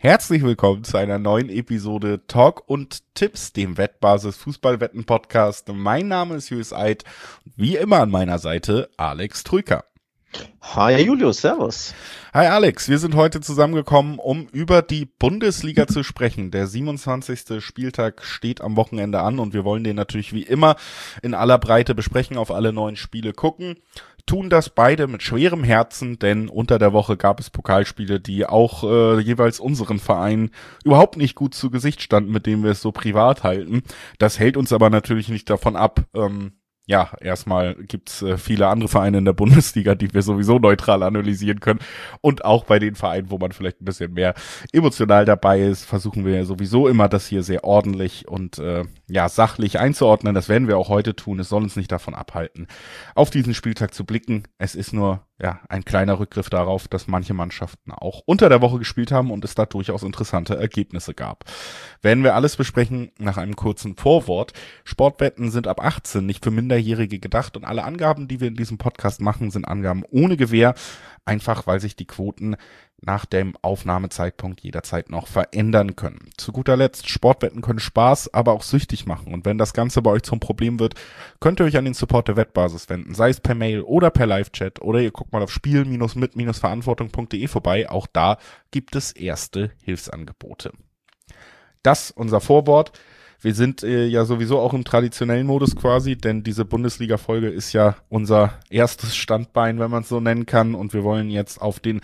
Herzlich willkommen zu einer neuen Episode Talk und Tipps, dem Wettbasis Fußballwetten Podcast. Mein Name ist Julius Eid und wie immer an meiner Seite Alex Trüker. Hi Julius, servus. Hi Alex, wir sind heute zusammengekommen, um über die Bundesliga zu sprechen. Der 27. Spieltag steht am Wochenende an und wir wollen den natürlich wie immer in aller Breite besprechen, auf alle 9 Spiele gucken. Tun das beide mit schwerem Herzen, denn unter der Woche gab es Pokalspiele, die auch jeweils unseren Verein überhaupt nicht gut zu Gesicht standen, mit denen wir es so privat halten. Das hält uns aber natürlich nicht davon ab, erstmal gibt's viele andere Vereine in der Bundesliga, die wir sowieso neutral analysieren können. Und auch bei den Vereinen, wo man vielleicht ein bisschen mehr emotional dabei ist, versuchen wir ja sowieso immer, das hier sehr ordentlich und sachlich einzuordnen. Das werden wir auch heute tun. Es soll uns nicht davon abhalten, auf diesen Spieltag zu blicken. Es ist nur ein kleiner Rückgriff darauf, dass manche Mannschaften auch unter der Woche gespielt haben und es da durchaus interessante Ergebnisse gab. Werden wir alles besprechen nach einem kurzen Vorwort. Sportwetten sind ab 18 nicht für Minderjährige gedacht und alle Angaben, die wir in diesem Podcast machen, sind Angaben ohne Gewähr, einfach weil sich die Quoten nach dem Aufnahmezeitpunkt jederzeit noch verändern können. Zu guter Letzt, Sportwetten können Spaß, aber auch süchtig machen. Und wenn das Ganze bei euch zum Problem wird, könnt ihr euch an den Support der Wettbasis wenden, sei es per Mail oder per Live-Chat oder ihr guckt mal auf spiel-mit-verantwortung.de vorbei. Auch da gibt es erste Hilfsangebote. Das unser Vorwort. Wir sind ja sowieso auch im traditionellen Modus quasi, denn diese Bundesliga-Folge ist ja unser erstes Standbein, wenn man es so nennen kann. Und wir wollen jetzt auf den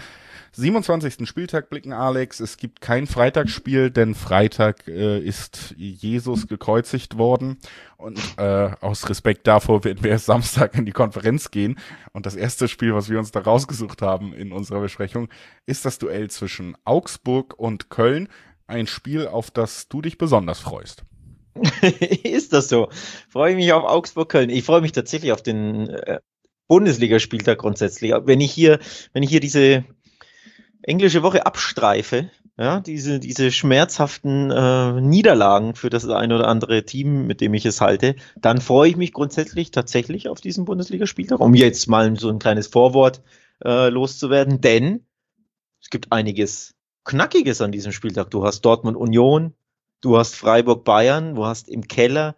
27. Spieltag blicken, Alex. Es gibt kein Freitagsspiel, denn Freitag ist Jesus gekreuzigt worden. Und aus Respekt davor werden wir erst Samstag in die Konferenz gehen. Und das erste Spiel, was wir uns da rausgesucht haben in unserer Besprechung, ist das Duell zwischen Augsburg und Köln. Ein Spiel, auf das du dich besonders freust. Ist das so? Freue ich mich auf Augsburg-Köln. Ich freue mich tatsächlich auf den Bundesligaspieltag grundsätzlich. Wenn ich hier diese englische Woche abstreife, ja, diese schmerzhaften Niederlagen für das ein oder andere Team, mit dem ich es halte, dann freue ich mich grundsätzlich tatsächlich auf diesen Bundesligaspieltag, um jetzt mal so ein kleines Vorwort loszuwerden, denn es gibt einiges Knackiges an diesem Spieltag. Du hast Dortmund-Union, du hast Freiburg-Bayern, du hast im Keller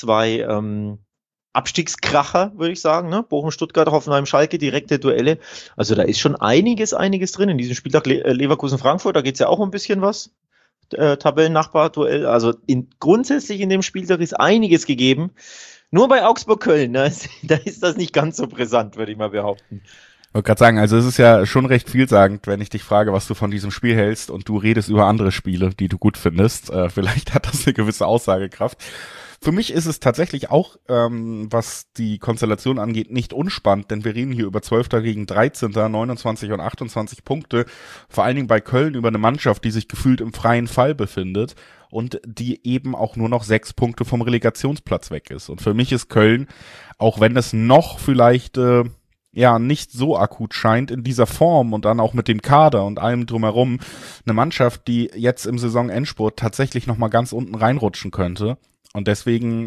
2 Abstiegskracher, würde ich sagen, ne? Bochum-Stuttgart, Hoffenheim-Schalke, direkte Duelle. Also da ist schon einiges drin in diesem Spieltag. Leverkusen-Frankfurt, da geht es ja auch ein bisschen was. Tabellennachbar-Duell. Also grundsätzlich in dem Spieltag ist einiges gegeben. Nur bei Augsburg-Köln, da ist das nicht ganz so brisant, würde ich mal behaupten. Ich wollte gerade sagen, also es ist ja schon recht vielsagend, wenn ich dich frage, was du von diesem Spiel hältst und du redest über andere Spiele, die du gut findest. Vielleicht hat das eine gewisse Aussagekraft. Für mich ist es tatsächlich auch, was die Konstellation angeht, nicht unspannend, denn wir reden hier über 12. gegen 13., 29 und 28 Punkte. Vor allen Dingen bei Köln über eine Mannschaft, die sich gefühlt im freien Fall befindet und die eben auch nur noch 6 Punkte vom Relegationsplatz weg ist. Und für mich ist Köln, auch wenn es noch vielleicht nicht so akut scheint, in dieser Form und dann auch mit dem Kader und allem drumherum, eine Mannschaft, die jetzt im Saisonendspurt tatsächlich nochmal ganz unten reinrutschen könnte. Und deswegen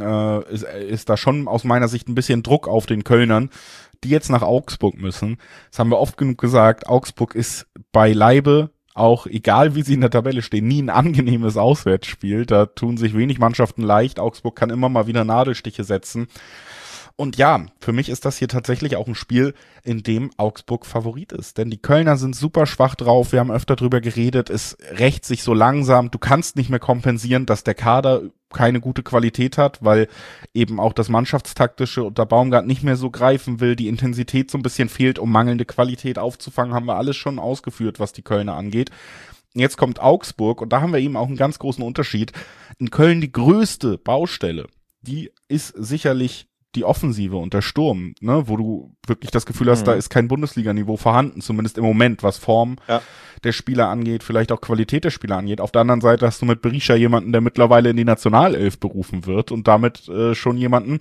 ist da schon aus meiner Sicht ein bisschen Druck auf den Kölnern, die jetzt nach Augsburg müssen. Das haben wir oft genug gesagt. Augsburg ist beileibe, auch egal wie sie in der Tabelle stehen, nie ein angenehmes Auswärtsspiel. Da tun sich wenig Mannschaften leicht. Augsburg kann immer mal wieder Nadelstiche setzen. Und ja, für mich ist das hier tatsächlich auch ein Spiel, in dem Augsburg Favorit ist. Denn die Kölner sind super schwach drauf. Wir haben öfter drüber geredet. Es rächt sich so langsam. Du kannst nicht mehr kompensieren, dass der Kader keine gute Qualität hat, weil eben auch das Mannschaftstaktische unter Baumgart nicht mehr so greifen will. Die Intensität so ein bisschen fehlt, um mangelnde Qualität aufzufangen. Haben wir alles schon ausgeführt, was die Kölner angeht. Jetzt kommt Augsburg und da haben wir eben auch einen ganz großen Unterschied. In Köln die größte Baustelle, die ist sicherlich die Offensive und der Sturm, ne, wo du wirklich das Gefühl hast, da ist kein Bundesliga-Niveau vorhanden, zumindest im Moment, was Form der Spieler angeht, vielleicht auch Qualität der Spieler angeht. Auf der anderen Seite hast du mit Berisha jemanden, der mittlerweile in die Nationalelf berufen wird und damit schon jemanden,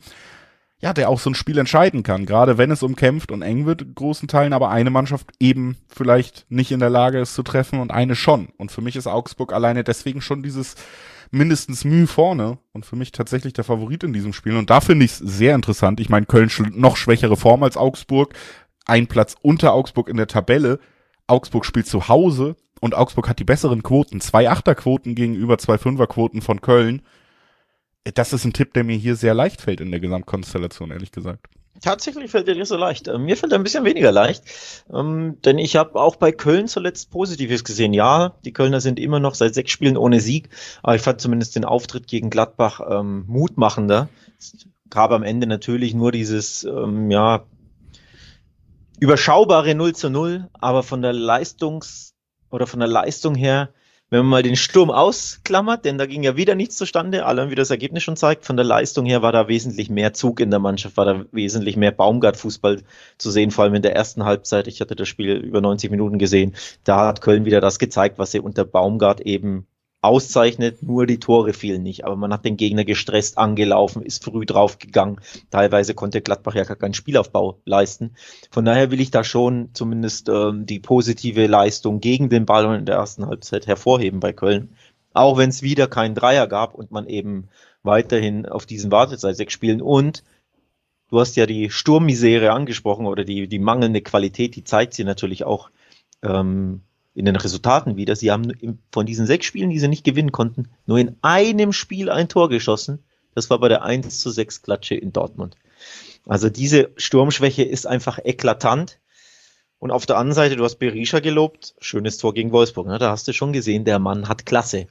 der auch so ein Spiel entscheiden kann, gerade wenn es umkämpft und eng wird in großen Teilen, aber eine Mannschaft eben vielleicht nicht in der Lage ist zu treffen und eine schon. Und für mich ist Augsburg alleine deswegen schon dieses mindestens Mühe vorne und für mich tatsächlich der Favorit in diesem Spiel. Und da finde ich es sehr interessant. Ich meine, Köln noch schwächere Form als Augsburg, ein Platz unter Augsburg in der Tabelle. Augsburg spielt zu Hause und Augsburg hat die besseren Quoten. 2 Achterquoten gegenüber 2 Fünferquoten von Köln. Das ist ein Tipp, der mir hier sehr leicht fällt in der Gesamtkonstellation, ehrlich gesagt. Tatsächlich fällt dir nicht so leicht. Mir fällt er ein bisschen weniger leicht, denn ich habe auch bei Köln zuletzt Positives gesehen. Ja, die Kölner sind immer noch seit 6 Spielen ohne Sieg, aber ich fand zumindest den Auftritt gegen Gladbach mutmachender. Es gab am Ende natürlich nur dieses überschaubare 0:0, aber von der Leistung her, wenn man mal den Sturm ausklammert, denn da ging ja wieder nichts zustande, allein wie das Ergebnis schon zeigt, von der Leistung her war da wesentlich mehr Zug in der Mannschaft, war da wesentlich mehr Baumgart-Fußball zu sehen, vor allem in der ersten Halbzeit. Ich hatte das Spiel über 90 Minuten gesehen. Da hat Köln wieder das gezeigt, was sie unter Baumgart eben auszeichnet, nur die Tore fielen nicht, aber man hat den Gegner gestresst angelaufen, ist früh draufgegangen, teilweise konnte Gladbach ja gar keinen Spielaufbau leisten, von daher will ich da schon zumindest die positive Leistung gegen den Ball in der ersten Halbzeit hervorheben bei Köln, auch wenn es wieder keinen Dreier gab und man eben weiterhin auf diesen wartet seit 6 Spielen und du hast ja die Sturmmisere angesprochen oder die mangelnde Qualität, die zeigt sie natürlich auch in den Resultaten wieder. Sie haben von diesen 6 Spielen, die sie nicht gewinnen konnten, nur in einem Spiel ein Tor geschossen. Das war bei der 1:6 Klatsche in Dortmund. Also diese Sturmschwäche ist einfach eklatant. Und auf der anderen Seite, du hast Berisha gelobt, schönes Tor gegen Wolfsburg. Ne? Da hast du schon gesehen, der Mann hat Klasse.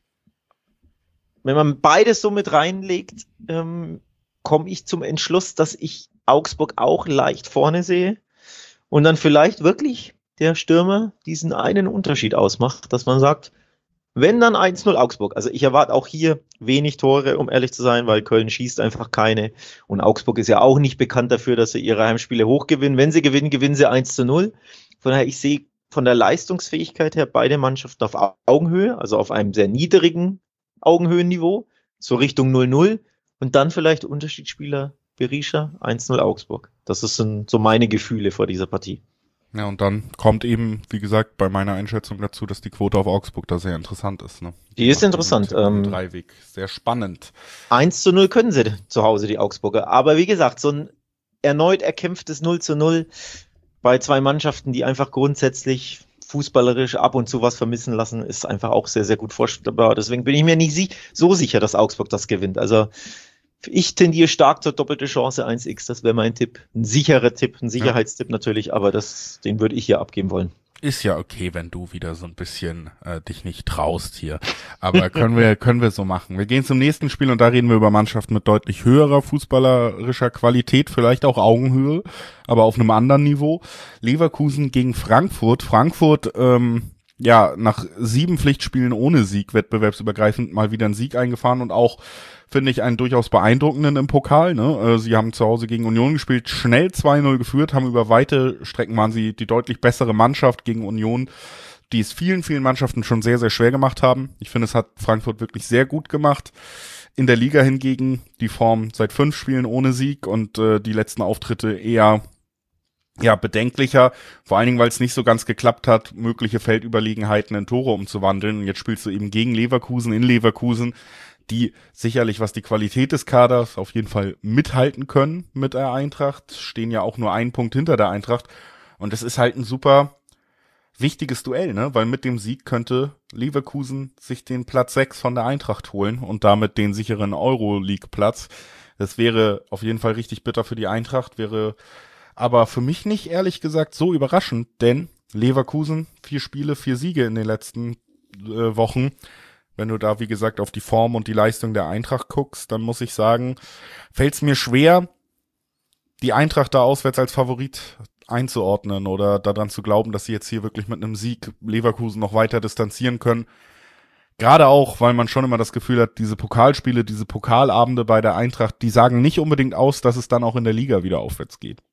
Wenn man beides so mit reinlegt, komme ich zum Entschluss, dass ich Augsburg auch leicht vorne sehe und dann vielleicht wirklich der Stürmer diesen einen Unterschied ausmacht, dass man sagt, wenn dann 1:0 Augsburg. Also ich erwarte auch hier wenig Tore, um ehrlich zu sein, weil Köln schießt einfach keine und Augsburg ist ja auch nicht bekannt dafür, dass sie ihre Heimspiele hochgewinnen. Wenn sie gewinnen, gewinnen sie 1:0. Von daher, ich sehe von der Leistungsfähigkeit her beide Mannschaften auf Augenhöhe, also auf einem sehr niedrigen Augenhöhenniveau, so Richtung 0:0 und dann vielleicht Unterschiedsspieler Berisha 1:0 Augsburg. Das sind so meine Gefühle vor dieser Partie. Ja, und dann kommt eben, wie gesagt, bei meiner Einschätzung dazu, dass die Quote auf Augsburg da sehr interessant ist. Ne? Die ist interessant. Dreiweg, sehr spannend. 1:0 können sie zu Hause, die Augsburger. Aber wie gesagt, so ein erneut erkämpftes 0:0 bei 2 Mannschaften, die einfach grundsätzlich fußballerisch ab und zu was vermissen lassen, ist einfach auch sehr, sehr gut vorstellbar. Deswegen bin ich mir nicht so sicher, dass Augsburg das gewinnt. Also ich tendiere stark zur doppelte Chance 1x, das wäre mein Tipp. Ein sicherer Tipp, ein Sicherheitstipp natürlich, aber den würde ich hier abgeben wollen. Ist ja okay, wenn du wieder so ein bisschen dich nicht traust hier. Aber können wir so machen. Wir gehen zum nächsten Spiel und da reden wir über Mannschaften mit deutlich höherer fußballerischer Qualität, vielleicht auch Augenhöhe, aber auf einem anderen Niveau. Leverkusen gegen Frankfurt. Frankfurt, nach 7 Pflichtspielen ohne Sieg, wettbewerbsübergreifend mal wieder einen Sieg eingefahren und auch, finde ich, einen durchaus beeindruckenden im Pokal. Ne? Sie haben zu Hause gegen Union gespielt, schnell 2:0 geführt, haben über weite Strecken waren sie die deutlich bessere Mannschaft gegen Union, die es vielen, vielen Mannschaften schon sehr, sehr schwer gemacht haben. Ich finde, es hat Frankfurt wirklich sehr gut gemacht. In der Liga hingegen die Form seit 5 Spielen ohne Sieg und die letzten Auftritte eher bedenklicher, vor allen Dingen, weil es nicht so ganz geklappt hat, mögliche Feldüberlegenheiten in Tore umzuwandeln. Und jetzt spielst du eben gegen Leverkusen in Leverkusen, die sicherlich, was die Qualität des Kaders auf jeden Fall mithalten können mit der Eintracht, stehen ja auch nur 1 Punkt hinter der Eintracht. Und es ist halt ein super wichtiges Duell, ne? Weil mit dem Sieg könnte Leverkusen sich den Platz 6 von der Eintracht holen und damit den sicheren Euroleague-Platz. Das wäre auf jeden Fall richtig bitter für die Eintracht, wäre aber für mich nicht, ehrlich gesagt, so überraschend, denn Leverkusen, 4 Spiele, 4 Siege in den letzten Wochen. Wenn du da, wie gesagt, auf die Form und die Leistung der Eintracht guckst, dann muss ich sagen, fällt es mir schwer, die Eintracht da auswärts als Favorit einzuordnen oder daran zu glauben, dass sie jetzt hier wirklich mit einem Sieg Leverkusen noch weiter distanzieren können. Gerade auch, weil man schon immer das Gefühl hat, diese Pokalspiele, diese Pokalabende bei der Eintracht, die sagen nicht unbedingt aus, dass es dann auch in der Liga wieder aufwärts geht.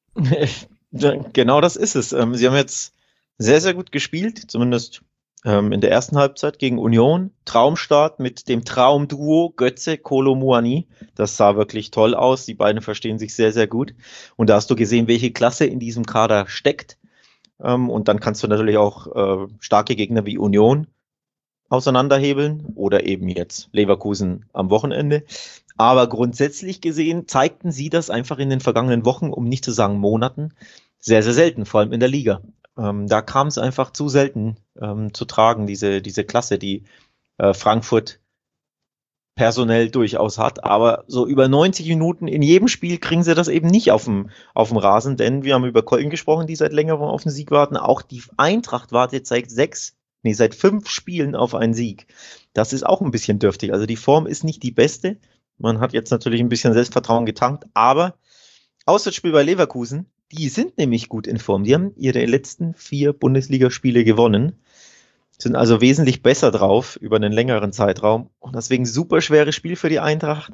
Genau das ist es. Sie haben jetzt sehr, sehr gut gespielt, zumindest in der ersten Halbzeit gegen Union. Traumstart mit dem Traumduo Götze, Kolo Muani. Das sah wirklich toll aus. Die beiden verstehen sich sehr, sehr gut. Und da hast du gesehen, welche Klasse in diesem Kader steckt. Und dann kannst du natürlich auch starke Gegner wie Union auseinanderhebeln oder eben jetzt Leverkusen am Wochenende. Aber grundsätzlich gesehen zeigten sie das einfach in den vergangenen Wochen, um nicht zu sagen Monaten, sehr, sehr selten, vor allem in der Liga. Da kam es einfach zu selten zu tragen, diese Klasse, die Frankfurt personell durchaus hat. Aber so über 90 Minuten in jedem Spiel kriegen sie das eben nicht auf dem Rasen, denn wir haben über Köln gesprochen, die seit längerem auf den Sieg warten. Auch die Eintracht wartet seit 5 Spielen auf einen Sieg. Das ist auch ein bisschen dürftig. Also die Form ist nicht die beste. Man hat jetzt natürlich ein bisschen Selbstvertrauen getankt, aber Auswärtsspiel bei Leverkusen, die sind nämlich gut in Form. Die haben ihre letzten 4 Bundesligaspiele gewonnen, sind also wesentlich besser drauf über einen längeren Zeitraum und deswegen super schweres Spiel für die Eintracht.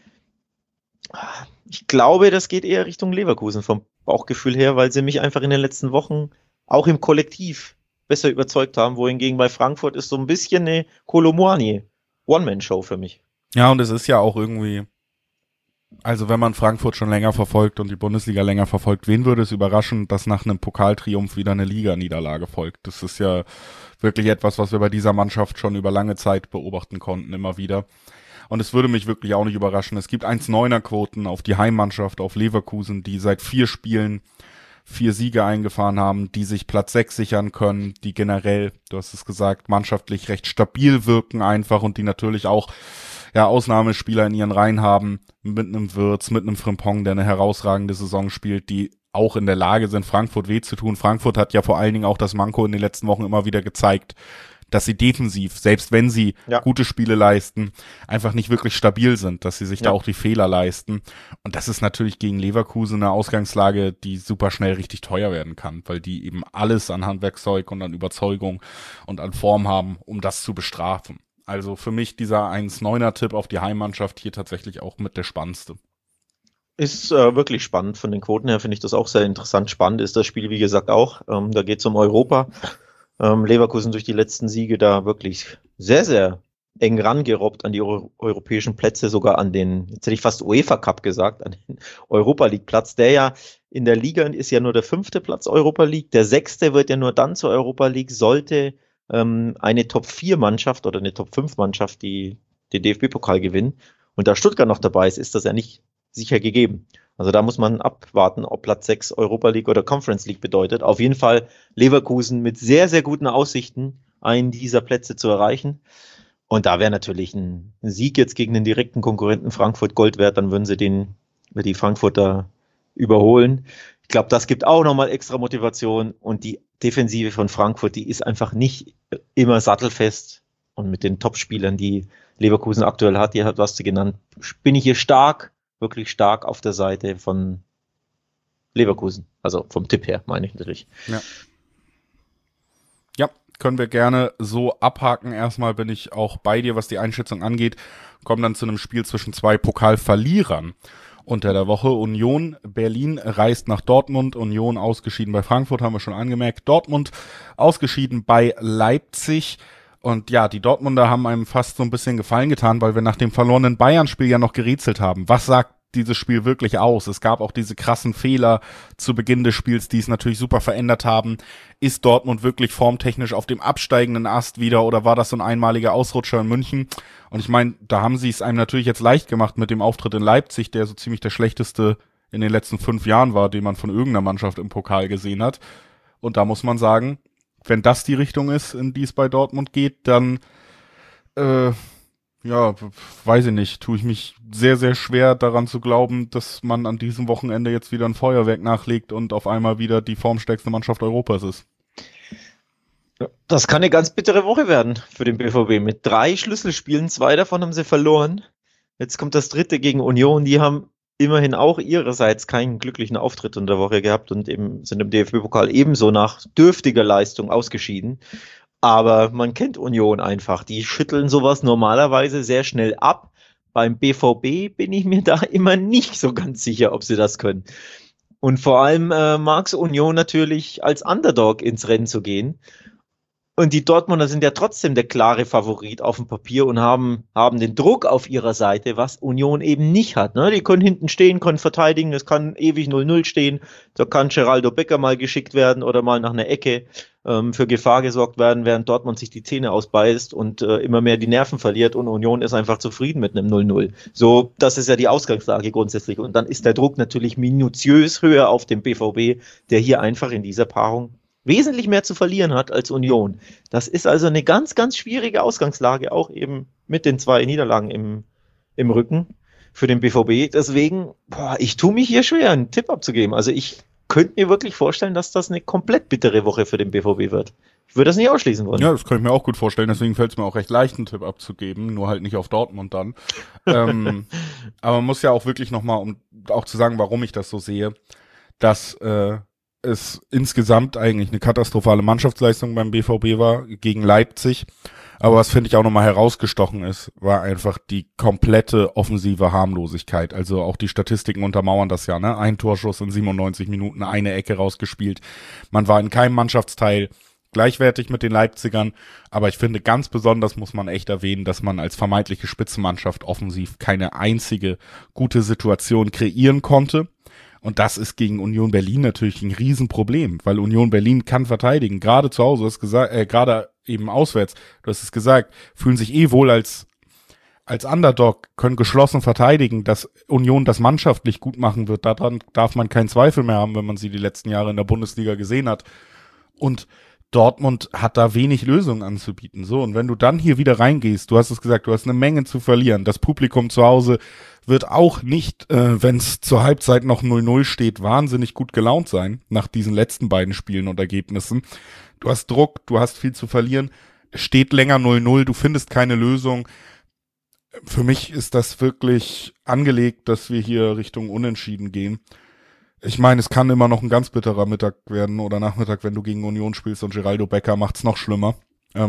Ich glaube, das geht eher Richtung Leverkusen vom Bauchgefühl her, weil sie mich einfach in den letzten Wochen auch im Kollektiv besser überzeugt haben, wohingegen bei Frankfurt ist so ein bisschen eine Kolo Muani One-Man-Show für mich. Ja, und es ist ja auch irgendwie, also wenn man Frankfurt schon länger verfolgt und die Bundesliga länger verfolgt, wen würde es überraschen, dass nach einem Pokaltriumph wieder eine Liganiederlage folgt? Das ist ja wirklich etwas, was wir bei dieser Mannschaft schon über lange Zeit beobachten konnten, immer wieder. Und es würde mich wirklich auch nicht überraschen. Es gibt 1,9er Quoten auf die Heimmannschaft, auf Leverkusen, die seit 4 Spielen 4 Siege eingefahren haben, die sich Platz 6 sichern können, die generell, du hast es gesagt, mannschaftlich recht stabil wirken einfach und die natürlich auch Ausnahmespieler in ihren Reihen haben, mit einem Wirtz, mit einem Frimpong, der eine herausragende Saison spielt, die auch in der Lage sind, Frankfurt weh zu tun. Frankfurt hat ja vor allen Dingen auch das Manko in den letzten Wochen immer wieder gezeigt, dass sie defensiv, selbst wenn sie gute Spiele leisten, einfach nicht wirklich stabil sind, dass sie sich da auch die Fehler leisten. Und das ist natürlich gegen Leverkusen eine Ausgangslage, die super schnell richtig teuer werden kann, weil die eben alles an Handwerkszeug und an Überzeugung und an Form haben, um das zu bestrafen. Also für mich dieser 1,9er-Tipp auf die Heimmannschaft hier tatsächlich auch mit der spannendste. Ist wirklich spannend. Von den Quoten her finde ich das auch sehr interessant. Spannend ist das Spiel, wie gesagt, auch. Da geht es um Europa. Leverkusen durch die letzten Siege da wirklich sehr, sehr eng rangerobbt an die europäischen Plätze, sogar an den, jetzt hätte ich fast UEFA Cup gesagt, an den Europa League Platz, der ja in der Liga ist ja nur der 5. Platz Europa League. Der 6. wird ja nur dann zur Europa League, sollte eine Top-4-Mannschaft oder eine Top-5-Mannschaft die den DFB-Pokal gewinnen. Und da Stuttgart noch dabei ist, ist das ja nicht sicher gegeben. Also da muss man abwarten, ob Platz 6 Europa League oder Conference League bedeutet. Auf jeden Fall Leverkusen mit sehr, sehr guten Aussichten, einen dieser Plätze zu erreichen. Und da wäre natürlich ein Sieg jetzt gegen den direkten Konkurrenten Frankfurt Gold wert, dann würden sie die Frankfurter überholen. Ich glaube, das gibt auch nochmal extra Motivation und die Defensive von Frankfurt, die ist einfach nicht immer sattelfest und mit den Topspielern, die Leverkusen aktuell hat, die hast du genannt, bin ich hier stark, wirklich stark auf der Seite von Leverkusen. Also vom Tipp her, meine ich natürlich. Ja, können wir gerne so abhaken. Erstmal bin ich auch bei dir, was die Einschätzung angeht. Kommen dann zu einem Spiel zwischen 2 Pokalverlierern unter der Woche. Union Berlin reist nach Dortmund. Union ausgeschieden bei Frankfurt, haben wir schon angemerkt. Dortmund ausgeschieden bei Leipzig. Und ja, die Dortmunder haben einem fast so ein bisschen Gefallen getan, weil wir nach dem verlorenen Bayern-Spiel ja noch gerätselt haben. Was sagt dieses Spiel wirklich aus? Es gab auch diese krassen Fehler zu Beginn des Spiels, die es natürlich super verändert haben. Ist Dortmund wirklich formtechnisch auf dem absteigenden Ast wieder oder war das so ein einmaliger Ausrutscher in München? Und ich meine, da haben sie es einem natürlich jetzt leicht gemacht mit dem Auftritt in Leipzig, der so ziemlich der schlechteste in den letzten 5 Jahren war, den man von irgendeiner Mannschaft im Pokal gesehen hat. Und da muss man sagen, wenn das die Richtung ist, in die es bei Dortmund geht, dann weiß ich nicht, tue ich mich sehr, sehr schwer daran zu glauben, dass man an diesem Wochenende jetzt wieder ein Feuerwerk nachlegt und auf einmal wieder die formstärkste Mannschaft Europas ist. Das kann eine ganz bittere Woche werden für den BVB. Mit 3 Schlüsselspielen, 2 davon haben sie verloren. Jetzt kommt das 3. gegen Union. Die haben immerhin auch ihrerseits keinen glücklichen Auftritt in der Woche gehabt und eben sind im DFB-Pokal ebenso nach dürftiger Leistung ausgeschieden. Aber man kennt Union einfach. Die schütteln sowas normalerweise sehr schnell ab. Beim BVB bin ich mir da immer nicht so ganz sicher, ob sie das können. Und vor allem mag es Union natürlich als Underdog ins Rennen zu gehen. Und die Dortmunder sind ja trotzdem der klare Favorit auf dem Papier und haben den Druck auf ihrer Seite, was Union eben nicht hat. Ne? Die können hinten stehen, können verteidigen, es kann ewig 0-0 stehen. Da kann Geraldo Becker mal geschickt werden oder mal nach einer Ecke für Gefahr gesorgt werden, während Dortmund sich die Zähne ausbeißt und immer mehr die Nerven verliert und Union ist einfach zufrieden mit einem 0-0. So, das ist ja die Ausgangslage grundsätzlich. Und dann ist der Druck natürlich minutiös höher auf dem BVB, der hier einfach in dieser Paarung wesentlich mehr zu verlieren hat als Union. Das ist also eine ganz, ganz schwierige Ausgangslage, auch eben mit den 2 Niederlagen im Rücken für den BVB. Deswegen, ich tue mich hier schwer, einen Tipp abzugeben. Also ich könnte mir wirklich vorstellen, dass das eine komplett bittere Woche für den BVB wird. Ich würde das nicht ausschließen wollen. Ja, das kann ich mir auch gut vorstellen, deswegen fällt es mir auch recht leicht, einen Tipp abzugeben, nur halt nicht auf Dortmund dann. Aber man muss ja auch wirklich nochmal, um auch zu sagen, warum ich das so sehe, dass es insgesamt eigentlich eine katastrophale Mannschaftsleistung beim BVB war gegen Leipzig. Aber was, finde ich, auch nochmal herausgestochen ist, war einfach die komplette offensive Harmlosigkeit. Also auch die Statistiken untermauern das ja, ne? Ein Torschuss in 97 Minuten, eine Ecke rausgespielt. Man war in keinem Mannschaftsteil gleichwertig mit den Leipzigern, aber ich finde, ganz besonders muss man echt erwähnen, dass man als vermeintliche Spitzenmannschaft offensiv keine einzige gute Situation kreieren konnte. Und das ist gegen Union Berlin natürlich ein Riesenproblem, weil Union Berlin kann verteidigen, gerade zu Hause, du hast gesagt, gerade eben auswärts, du hast es gesagt, fühlen sich wohl als Underdog, können geschlossen verteidigen, dass Union das mannschaftlich gut machen wird, daran darf man keinen Zweifel mehr haben, wenn man sie die letzten Jahre in der Bundesliga gesehen hat. Und Dortmund hat da wenig Lösungen anzubieten. So, und wenn du dann hier wieder reingehst, du hast es gesagt, du hast eine Menge zu verlieren. Das Publikum zu Hause wird auch nicht, wenn es zur Halbzeit noch 0-0 steht, wahnsinnig gut gelaunt sein, nach diesen letzten beiden Spielen und Ergebnissen. Du hast Druck, du hast viel zu verlieren, es steht länger 0-0, du findest keine Lösung. Für mich ist das wirklich angelegt, dass wir hier Richtung Unentschieden gehen. Ich meine, es kann immer noch ein ganz bitterer Mittag werden oder Nachmittag, wenn du gegen Union spielst und Geraldo Becker macht's noch schlimmer.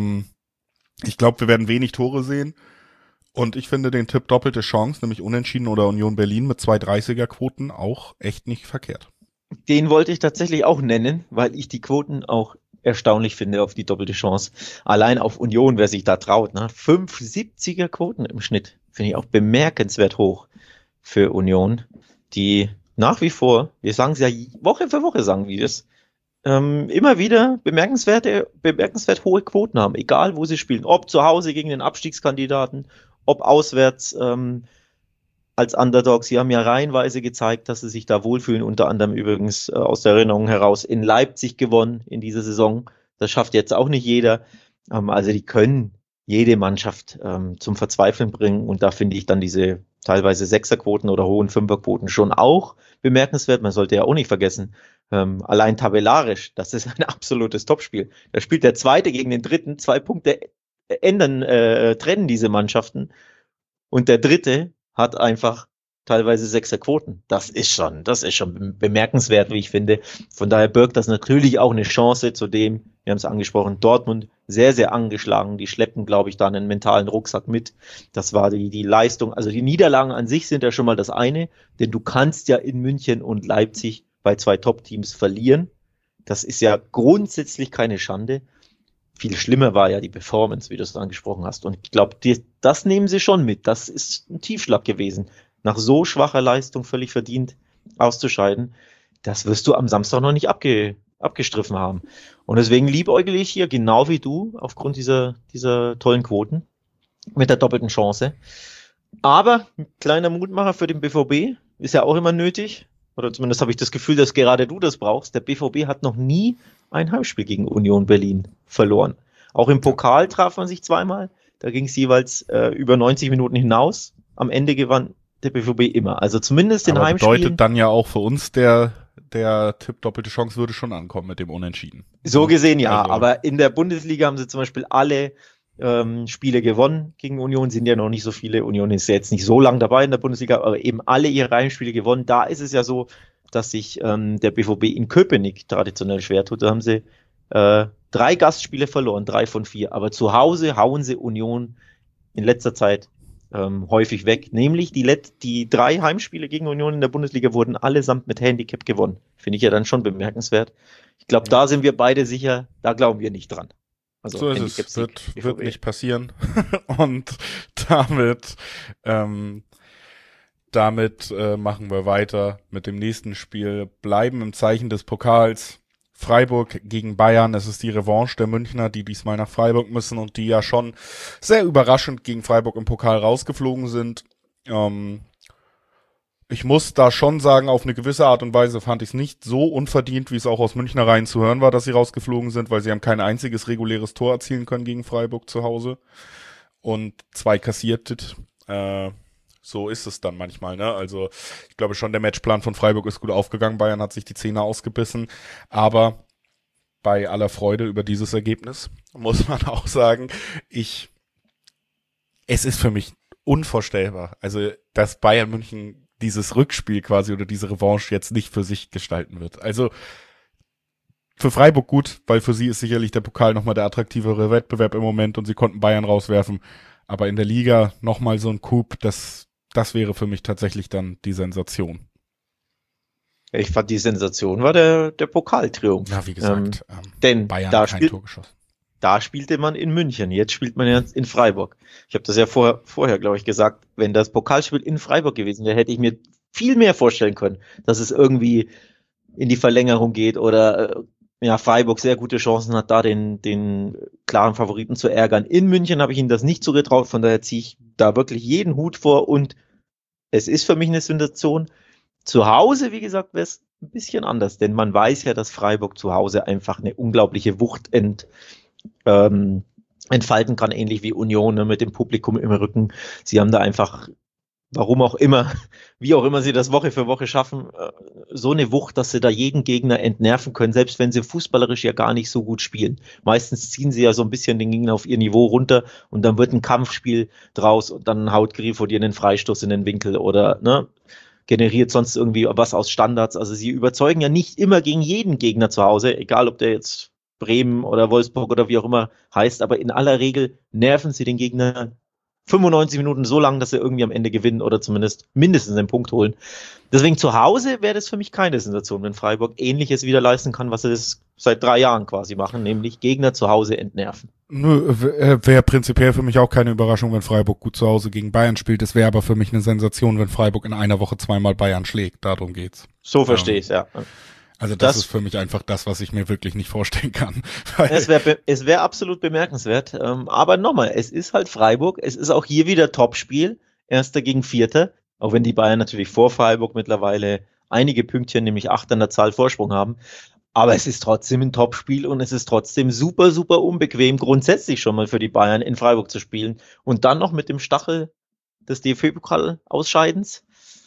Ich glaube, wir werden wenig Tore sehen und ich finde den Tipp doppelte Chance, nämlich Unentschieden oder Union Berlin mit 2,30er-Quoten auch echt nicht verkehrt. Den wollte ich tatsächlich auch nennen, weil ich die Quoten auch erstaunlich finde auf die doppelte Chance. Allein auf Union, wer sich da traut, ne? 5,70er Quoten im Schnitt. Finde ich auch bemerkenswert hoch für Union, die nach wie vor, wir sagen es ja Woche für Woche, sagen wir es, immer wieder bemerkenswert hohe Quoten haben, egal wo sie spielen. Ob zu Hause gegen den Abstiegskandidaten, ob auswärts als Underdogs. Sie haben ja reihenweise gezeigt, dass sie sich da wohlfühlen, unter anderem übrigens aus der Erinnerung heraus in Leipzig gewonnen in dieser Saison. Das schafft jetzt auch nicht jeder. Also die können jede Mannschaft zum Verzweifeln bringen und da finde ich dann diese teilweise Sechserquoten oder hohen Fünferquoten schon auch bemerkenswert. Man sollte ja auch nicht vergessen, allein tabellarisch, das ist ein absolutes Topspiel. Da spielt der Zweite gegen den Dritten, 2 Punkte trennen diese Mannschaften und der Dritte hat einfach teilweise Sechserquoten. Das ist schon bemerkenswert, wie ich finde. Von daher birgt das natürlich auch eine Chance zu dem, wir haben es angesprochen, Dortmund sehr, sehr angeschlagen. Die schleppen, glaube ich, da einen mentalen Rucksack mit. Das war die Leistung. Also die Niederlagen an sich sind ja schon mal das eine, denn du kannst ja in München und Leipzig bei 2 Top-Teams verlieren. Das ist ja grundsätzlich keine Schande. Viel schlimmer war ja die Performance, wie du es angesprochen hast. Und ich glaube, das nehmen sie schon mit. Das ist ein Tiefschlag gewesen. Nach so schwacher Leistung völlig verdient auszuscheiden. Das wirst du am Samstag noch nicht abgestriffen haben. Und deswegen liebäugle ich hier, genau wie du, aufgrund dieser tollen Quoten, mit der doppelten Chance. Aber ein kleiner Mutmacher für den BVB ist ja auch immer nötig. Oder zumindest habe ich das Gefühl, dass gerade du das brauchst. Der BVB hat noch nie ein Heimspiel gegen Union Berlin verloren. Auch im Pokal traf man sich zweimal. Da ging es jeweils über 90 Minuten hinaus. Am Ende gewann der BVB immer. Also zumindest in Heimspielen. Bedeutet dann ja auch für uns, der Tipp doppelte Chance würde schon ankommen mit dem Unentschieden. So gesehen ja, also, aber in der Bundesliga haben sie zum Beispiel alle Spiele gewonnen gegen Union, sind ja noch nicht so viele. Union ist ja jetzt nicht so lang dabei in der Bundesliga, aber eben alle ihre Heimspiele gewonnen. Da ist es ja so, dass sich der BVB in Köpenick traditionell schwer tut. Da haben sie 3 Gastspiele verloren, 3 von 4. Aber zu Hause hauen sie Union in letzter Zeit häufig weg. Nämlich die 3 Heimspiele gegen Union in der Bundesliga wurden allesamt mit Handicap gewonnen. Finde ich ja dann schon bemerkenswert. Ich glaube, da sind wir beide sicher, da glauben wir nicht dran. Also so ist es, wird nicht passieren. Und damit machen wir weiter mit dem nächsten Spiel. Bleiben im Zeichen des Pokals. Freiburg gegen Bayern. Es ist die Revanche der Münchner, die diesmal nach Freiburg müssen und die ja schon sehr überraschend gegen Freiburg im Pokal rausgeflogen sind. Ich muss da schon sagen, auf eine gewisse Art und Weise fand ich es nicht so unverdient, wie es auch aus Münchner Reihen zu hören war, dass sie rausgeflogen sind, weil sie haben kein einziges reguläres Tor erzielen können gegen Freiburg zu Hause und 2 kassiert. So ist es dann manchmal, ne? Also ich glaube schon, der Matchplan von Freiburg ist gut aufgegangen. Bayern hat sich die Zähne ausgebissen, aber bei aller Freude über dieses Ergebnis muss man auch sagen, es ist für mich unvorstellbar, also dass Bayern München dieses Rückspiel quasi oder diese Revanche jetzt nicht für sich gestalten wird. Also für Freiburg gut, weil für sie ist sicherlich der Pokal nochmal der attraktivere Wettbewerb im Moment und sie konnten Bayern rauswerfen. Aber in der Liga nochmal so ein Coup, das wäre für mich tatsächlich dann die Sensation. Ich fand, die Sensation war der Pokaltriumph. Ja, wie gesagt, denn Bayern da kein Tor geschossen. Da spielte man in München, jetzt spielt man ja in Freiburg. Ich habe das ja vorher, glaube ich, gesagt, wenn das Pokalspiel in Freiburg gewesen wäre, hätte ich mir viel mehr vorstellen können, dass es irgendwie in die Verlängerung geht oder Freiburg sehr gute Chancen hat, da den klaren Favoriten zu ärgern. In München habe ich ihnen das nicht zugetraut, von daher ziehe ich da wirklich jeden Hut vor und es ist für mich eine Sensation. Zu Hause, wie gesagt, wäre es ein bisschen anders, denn man weiß ja, dass Freiburg zu Hause einfach eine unglaubliche Wucht entfalten kann, ähnlich wie Union, ne, mit dem Publikum im Rücken. Sie haben da einfach, warum auch immer, wie auch immer sie das Woche für Woche schaffen, so eine Wucht, dass sie da jeden Gegner entnerven können, selbst wenn sie fußballerisch ja gar nicht so gut spielen. Meistens ziehen sie ja so ein bisschen den Gegner auf ihr Niveau runter und dann wird ein Kampfspiel draus und dann haut Grifo dir einen Freistoß in den Winkel oder generiert sonst irgendwie was aus Standards. Also sie überzeugen ja nicht immer gegen jeden Gegner zu Hause, egal ob der jetzt Bremen oder Wolfsburg oder wie auch immer heißt, aber in aller Regel nerven sie den Gegner 95 Minuten so lang, dass sie irgendwie am Ende gewinnen oder zumindest mindestens einen Punkt holen. Deswegen zu Hause wäre das für mich keine Sensation, wenn Freiburg Ähnliches wieder leisten kann, was sie das seit 3 Jahren quasi machen, nämlich Gegner zu Hause entnerven. Nö, wäre prinzipiell für mich auch keine Überraschung, wenn Freiburg gut zu Hause gegen Bayern spielt. Es wäre aber für mich eine Sensation, wenn Freiburg in einer Woche 2-mal Bayern schlägt. Darum geht's. So verstehe ich's, ja. Also das ist für mich einfach das, was ich mir wirklich nicht vorstellen kann. Es wäre absolut bemerkenswert. Aber nochmal, es ist halt Freiburg. Es ist auch hier wieder Topspiel. Erster gegen Vierter. Auch wenn die Bayern natürlich vor Freiburg mittlerweile einige Pünktchen, nämlich 8 an der Zahl Vorsprung haben. Aber es ist trotzdem ein Topspiel und es ist trotzdem super, super unbequem, grundsätzlich schon mal für die Bayern in Freiburg zu spielen. Und dann noch mit dem Stachel des DFB-Pokal-Ausscheidens.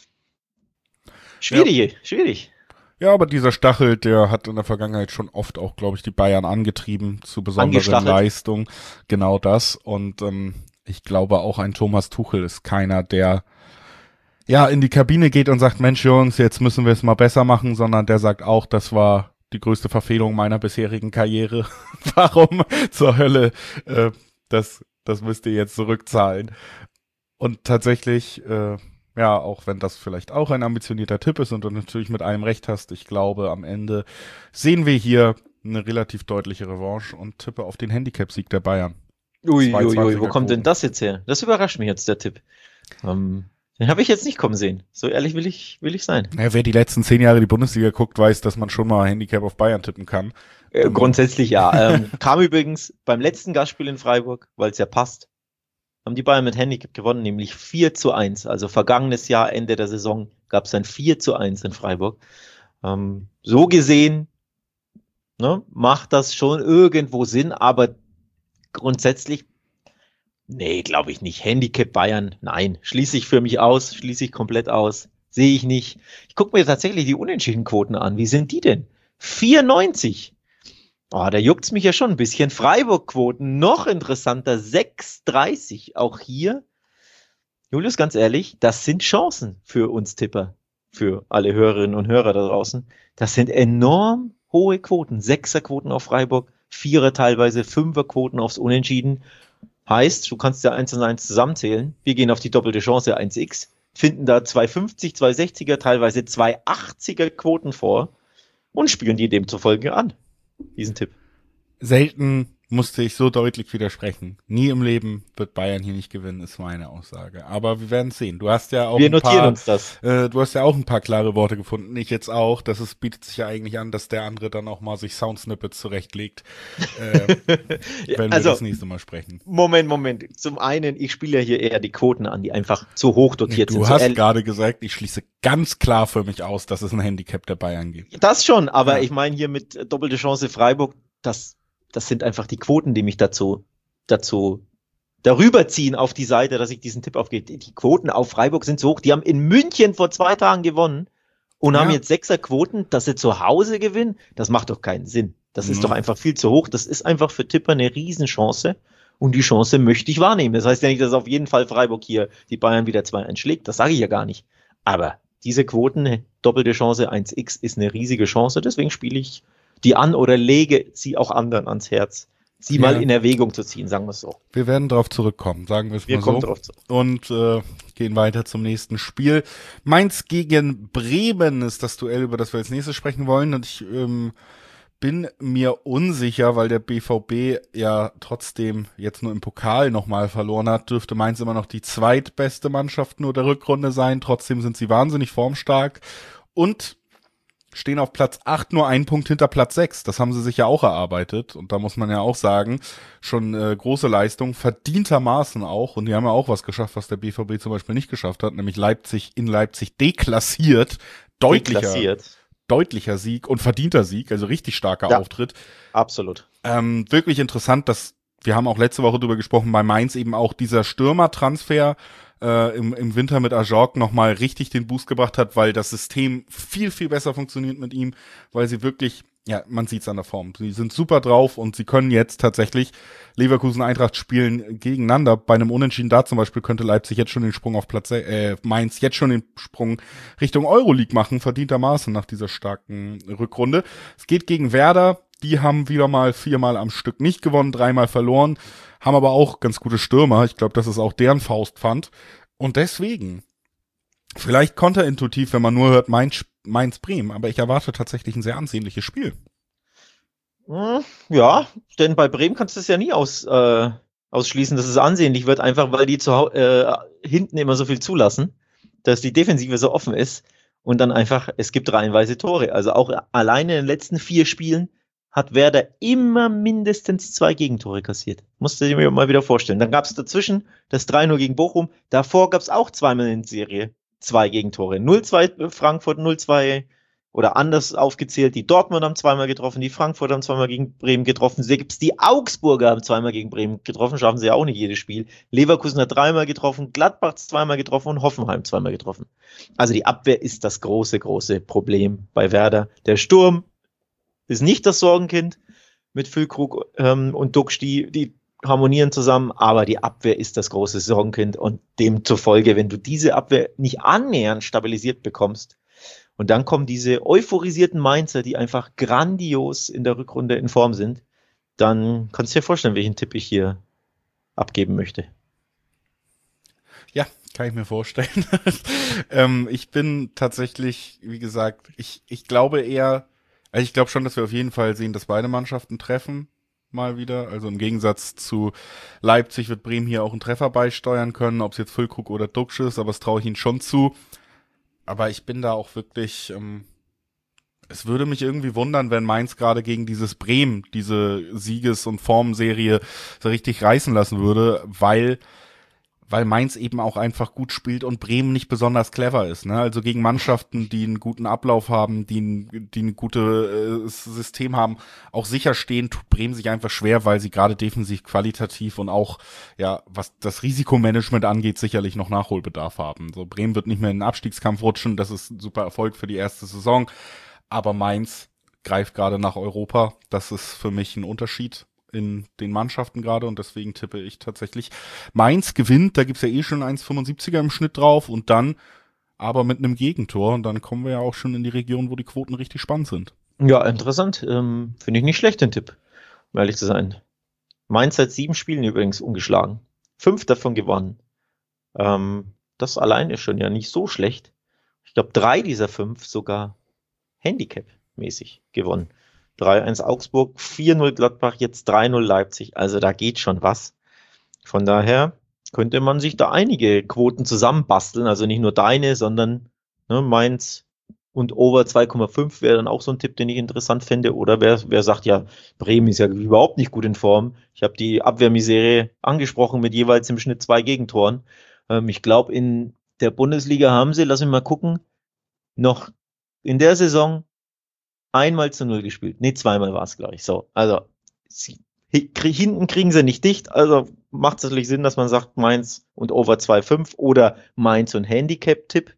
Schwierig. Ja, aber dieser Stachel, der hat in der Vergangenheit schon oft auch, glaube ich, die Bayern angetrieben zu besonderen Leistungen. Genau das. Und ich glaube auch ein Thomas Tuchel ist keiner, der in die Kabine geht und sagt, Mensch Jungs, jetzt müssen wir es mal besser machen, sondern der sagt auch, das war die größte Verfehlung meiner bisherigen Karriere. Warum zur Hölle? Das müsst ihr jetzt zurückzahlen. Und tatsächlich, auch wenn das vielleicht auch ein ambitionierter Tipp ist und du natürlich mit allem recht hast, ich glaube, am Ende sehen wir hier eine relativ deutliche Revanche und tippe auf den Handicap-Sieg der Bayern. Wo kommt denn das jetzt her? Das überrascht mich jetzt, der Tipp. Den habe ich jetzt nicht kommen sehen. So ehrlich will ich sein. Naja, wer die letzten 10 Jahre die Bundesliga guckt, weiß, dass man schon mal Handicap auf Bayern tippen kann. Grundsätzlich ja. Kam übrigens beim letzten Gastspiel in Freiburg, weil es ja passt, haben die Bayern mit Handicap gewonnen, nämlich 4:1. Also vergangenes Jahr, Ende der Saison, gab es ein 4:1 in Freiburg. So gesehen macht das schon irgendwo Sinn, aber grundsätzlich, nee, glaube ich nicht. Handicap Bayern, nein, schließe ich komplett aus. Sehe ich nicht. Ich gucke mir tatsächlich die Unentschiedenquoten an. Wie sind die denn? 94. Oh, da juckt's mich ja schon ein bisschen. Freiburg-Quoten, noch interessanter, 6:30. Auch hier, Julius, ganz ehrlich, das sind Chancen für uns Tipper, für alle Hörerinnen und Hörer da draußen. Das sind enorm hohe Quoten. 6er-Quoten auf Freiburg, 4er teilweise, 5er-Quoten aufs Unentschieden. Heißt, du kannst ja 1 und 1 zusammenzählen. Wir gehen auf die doppelte Chance 1x, finden da 2,50, 2,60er, teilweise 2,80er-Quoten vor und spielen die demzufolge an. Diesen Tipp. Selten musste ich so deutlich widersprechen. Nie im Leben wird Bayern hier nicht gewinnen, ist meine Aussage. Aber wir werden sehen. Du hast ja auch Wir notieren uns das. du hast ja auch ein paar klare Worte gefunden. Ich jetzt auch. Bietet sich ja eigentlich an, dass der andere dann auch mal sich Soundsnippets zurechtlegt, wenn wir das nächste Mal sprechen. Moment. Zum einen, ich spiele ja hier eher die Quoten an, die einfach zu hoch dotiert sind. Du hast gerade gesagt, ich schließe ganz klar für mich aus, dass es ein Handicap der Bayern gibt. Das schon, aber ich meine hier mit doppelte Chance Freiburg, das sind einfach die Quoten, die mich dazu darüber ziehen auf die Seite, dass ich diesen Tipp aufgebe. Die Quoten auf Freiburg sind so hoch. Die haben in München vor 2 Tagen gewonnen und haben jetzt 6er Quoten, dass sie zu Hause gewinnen. Das macht doch keinen Sinn. Das ist doch einfach viel zu hoch. Das ist einfach für Tipper eine Riesenchance. Und die Chance möchte ich wahrnehmen. Das heißt ja nicht, dass auf jeden Fall Freiburg hier die Bayern wieder 2-1 schlägt. Das sage ich ja gar nicht. Aber diese Quoten, doppelte Chance 1x, ist eine riesige Chance. Deswegen spiele ich die an oder lege sie auch anderen ans Herz, sie mal in Erwägung zu ziehen, sagen wir es so. Wir werden drauf zurückkommen, sagen wir es mal so. Wir kommen drauf zurück. Und gehen weiter zum nächsten Spiel. Mainz gegen Bremen ist das Duell, über das wir als nächstes sprechen wollen. Und ich bin mir unsicher, weil der BVB ja trotzdem jetzt nur im Pokal nochmal verloren hat, dürfte Mainz immer noch die zweitbeste Mannschaft nur der Rückrunde sein. Trotzdem sind sie wahnsinnig formstark und stehen auf Platz 8, nur 1 Punkt hinter Platz 6. Das haben sie sich ja auch erarbeitet. Und da muss man ja auch sagen, schon große Leistung, verdientermaßen auch. Und die haben ja auch was geschafft, was der BVB zum Beispiel nicht geschafft hat, nämlich in Leipzig deklassiert. Deutlicher Sieg und verdienter Sieg, also richtig starker Auftritt. Absolut. Wirklich interessant, dass wir haben auch letzte Woche drüber gesprochen, bei Mainz eben auch dieser Stürmertransfer im Winter mit Ajorg nochmal richtig den Boost gebracht hat, weil das System viel, viel besser funktioniert mit ihm, weil sie wirklich, ja, man sieht's an der Form. Sie sind super drauf und sie können jetzt tatsächlich Leverkusen-Eintracht spielen gegeneinander. Bei einem Unentschieden da zum Beispiel könnte Leipzig jetzt schon den Sprung auf Mainz jetzt schon den Sprung Richtung Euroleague machen, verdientermaßen nach dieser starken Rückrunde. Es geht gegen Werder. Die haben wieder mal 4-mal am Stück nicht gewonnen, 3-mal verloren, haben aber auch ganz gute Stürmer. Ich glaube, das ist auch deren Faustpfand. Und deswegen, vielleicht konterintuitiv, wenn man nur hört Mainz-Bremen, aber ich erwarte tatsächlich ein sehr ansehnliches Spiel. Ja, denn bei Bremen kannst du es ja nie ausschließen, dass es ansehnlich wird, einfach weil die hinten immer so viel zulassen, dass die Defensive so offen ist und dann einfach, es gibt reihenweise Tore. Also auch alleine in den letzten 4 Spielen hat Werder immer mindestens 2 Gegentore kassiert. Musst du dir mal wieder vorstellen. Dann gab es dazwischen das 3-0 gegen Bochum. Davor gab es auch zweimal in Serie 2 Gegentore. 0-2 Frankfurt, 0-2 oder anders aufgezählt. Die Dortmund haben 2-mal getroffen, die Frankfurt haben 2-mal gegen Bremen getroffen. Selbst die Augsburger haben 2-mal gegen Bremen getroffen. Schaffen sie ja auch nicht jedes Spiel. Leverkusen hat 3-mal getroffen, Gladbach 2-mal getroffen und Hoffenheim 2-mal getroffen. Also die Abwehr ist das große, große Problem bei Werder. Der Sturm ist nicht das Sorgenkind mit Füllkrug und Duxch, die harmonieren zusammen, aber die Abwehr ist das große Sorgenkind und demzufolge, wenn du diese Abwehr nicht annähernd stabilisiert bekommst und dann kommen diese euphorisierten Mainzer, die einfach grandios in der Rückrunde in Form sind, dann kannst du dir vorstellen, welchen Tipp ich hier abgeben möchte. Ja, kann ich mir vorstellen. Ich bin tatsächlich, wie gesagt, ich glaube eher, also ich glaube schon, dass wir auf jeden Fall sehen, dass beide Mannschaften treffen, mal wieder. Also im Gegensatz zu Leipzig wird Bremen hier auch einen Treffer beisteuern können, ob es jetzt Füllkrug oder Duxch ist, aber das traue ich ihnen schon zu. Aber ich bin da auch wirklich, es würde mich irgendwie wundern, wenn Mainz gerade gegen dieses Bremen, diese Sieges- und Formserie so richtig reißen lassen würde, weil Mainz eben auch einfach gut spielt und Bremen nicht besonders clever ist. Ne? Also gegen Mannschaften, die einen guten Ablauf haben, die ein gutes System haben, auch sicher stehen, tut Bremen sich einfach schwer, weil sie gerade defensiv qualitativ und auch, ja, was das Risikomanagement angeht, sicherlich noch Nachholbedarf haben. So, Bremen wird nicht mehr in den Abstiegskampf rutschen, das ist ein super Erfolg für die erste Saison, aber Mainz greift gerade nach Europa. Das ist für mich ein Unterschied in den Mannschaften gerade und deswegen tippe ich tatsächlich Mainz gewinnt, da gibt's ja eh schon 1,75er im Schnitt drauf und dann aber mit einem Gegentor und dann kommen wir ja auch schon in die Region, wo die Quoten richtig spannend sind. Ja, interessant. Finde ich nicht schlecht, den Tipp, um ehrlich zu sein. Mainz seit 7 Spielen übrigens ungeschlagen. 5 davon gewonnen. Das allein ist schon ja nicht so schlecht. Ich glaube, 3 dieser 5 sogar Handicap-mäßig gewonnen. 3-1 Augsburg, 4-0 Gladbach, jetzt 3-0 Leipzig. Also da geht schon was. Von daher könnte man sich da einige Quoten zusammenbasteln. Also nicht nur deine, sondern Mainz und Over 2,5 wäre dann auch so ein Tipp, den ich interessant fände. Oder wer sagt, ja, Bremen ist ja überhaupt nicht gut in Form. Ich habe die Abwehrmisere angesprochen mit jeweils im Schnitt 2 Gegentoren. Ich glaube, in der Bundesliga haben sie, lass mich mal gucken, noch in der Saison 1-0 gespielt. Nee, 2-mal war es, glaube ich. So, also hinten kriegen sie nicht dicht. Also macht es natürlich Sinn, dass man sagt Mainz und Over 2,5 oder Mainz und Handicap-Tipp.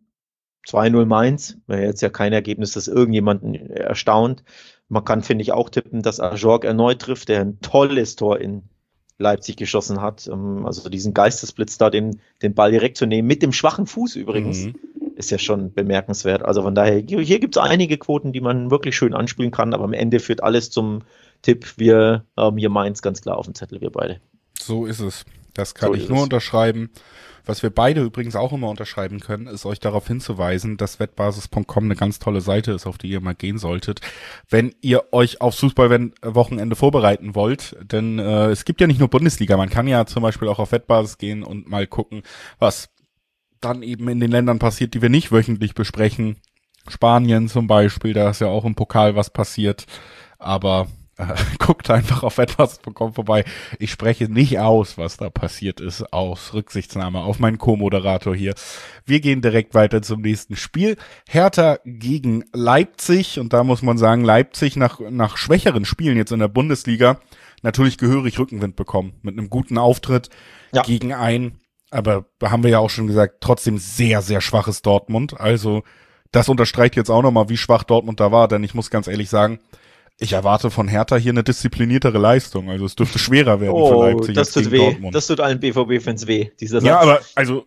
2-0 Mainz, wäre jetzt ja kein Ergebnis, das irgendjemanden erstaunt. Man kann, finde ich, auch tippen, dass Ajorg erneut trifft, der ein tolles Tor in Leipzig geschossen hat. Also diesen Geistesblitz da, den Ball direkt zu nehmen, mit dem schwachen Fuß übrigens, ist ja schon bemerkenswert. Also von daher, hier gibt es einige Quoten, die man wirklich schön anspielen kann, aber am Ende führt alles zum Tipp. Wir haben hier Mainz ganz klar auf dem Zettel, wir beide. So ist es. Das kann ich nur unterschreiben. Was wir beide übrigens auch immer unterschreiben können, ist euch darauf hinzuweisen, dass wettbasis.com eine ganz tolle Seite ist, auf die ihr mal gehen solltet, wenn ihr euch aufs Fußballwochenende vorbereiten wollt. Denn es gibt ja nicht nur Bundesliga, man kann ja zum Beispiel auch auf Wettbasis gehen und mal gucken, was dann eben in den Ländern passiert, die wir nicht wöchentlich besprechen. Spanien zum Beispiel, da ist ja auch im Pokal was passiert, aber guckt einfach auf wettbasis.com vorbei. Ich spreche nicht aus, was da passiert ist, aus Rücksichtsnahme auf meinen Co-Moderator hier. Wir gehen direkt weiter zum nächsten Spiel. Hertha gegen Leipzig, und da muss man sagen, Leipzig nach schwächeren Spielen jetzt in der Bundesliga natürlich gehörig Rückenwind bekommen, mit einem guten Auftritt gegen ein, aber da haben wir ja auch schon gesagt, trotzdem sehr, sehr schwaches Dortmund. Also das unterstreicht jetzt auch nochmal, wie schwach Dortmund da war, denn ich muss ganz ehrlich sagen, ich erwarte von Hertha hier eine diszipliniertere Leistung. Also es dürfte schwerer werden für Leipzig als gegen Dortmund. Das tut allen BVB-Fans weh, dieser Satz. Ja, aber also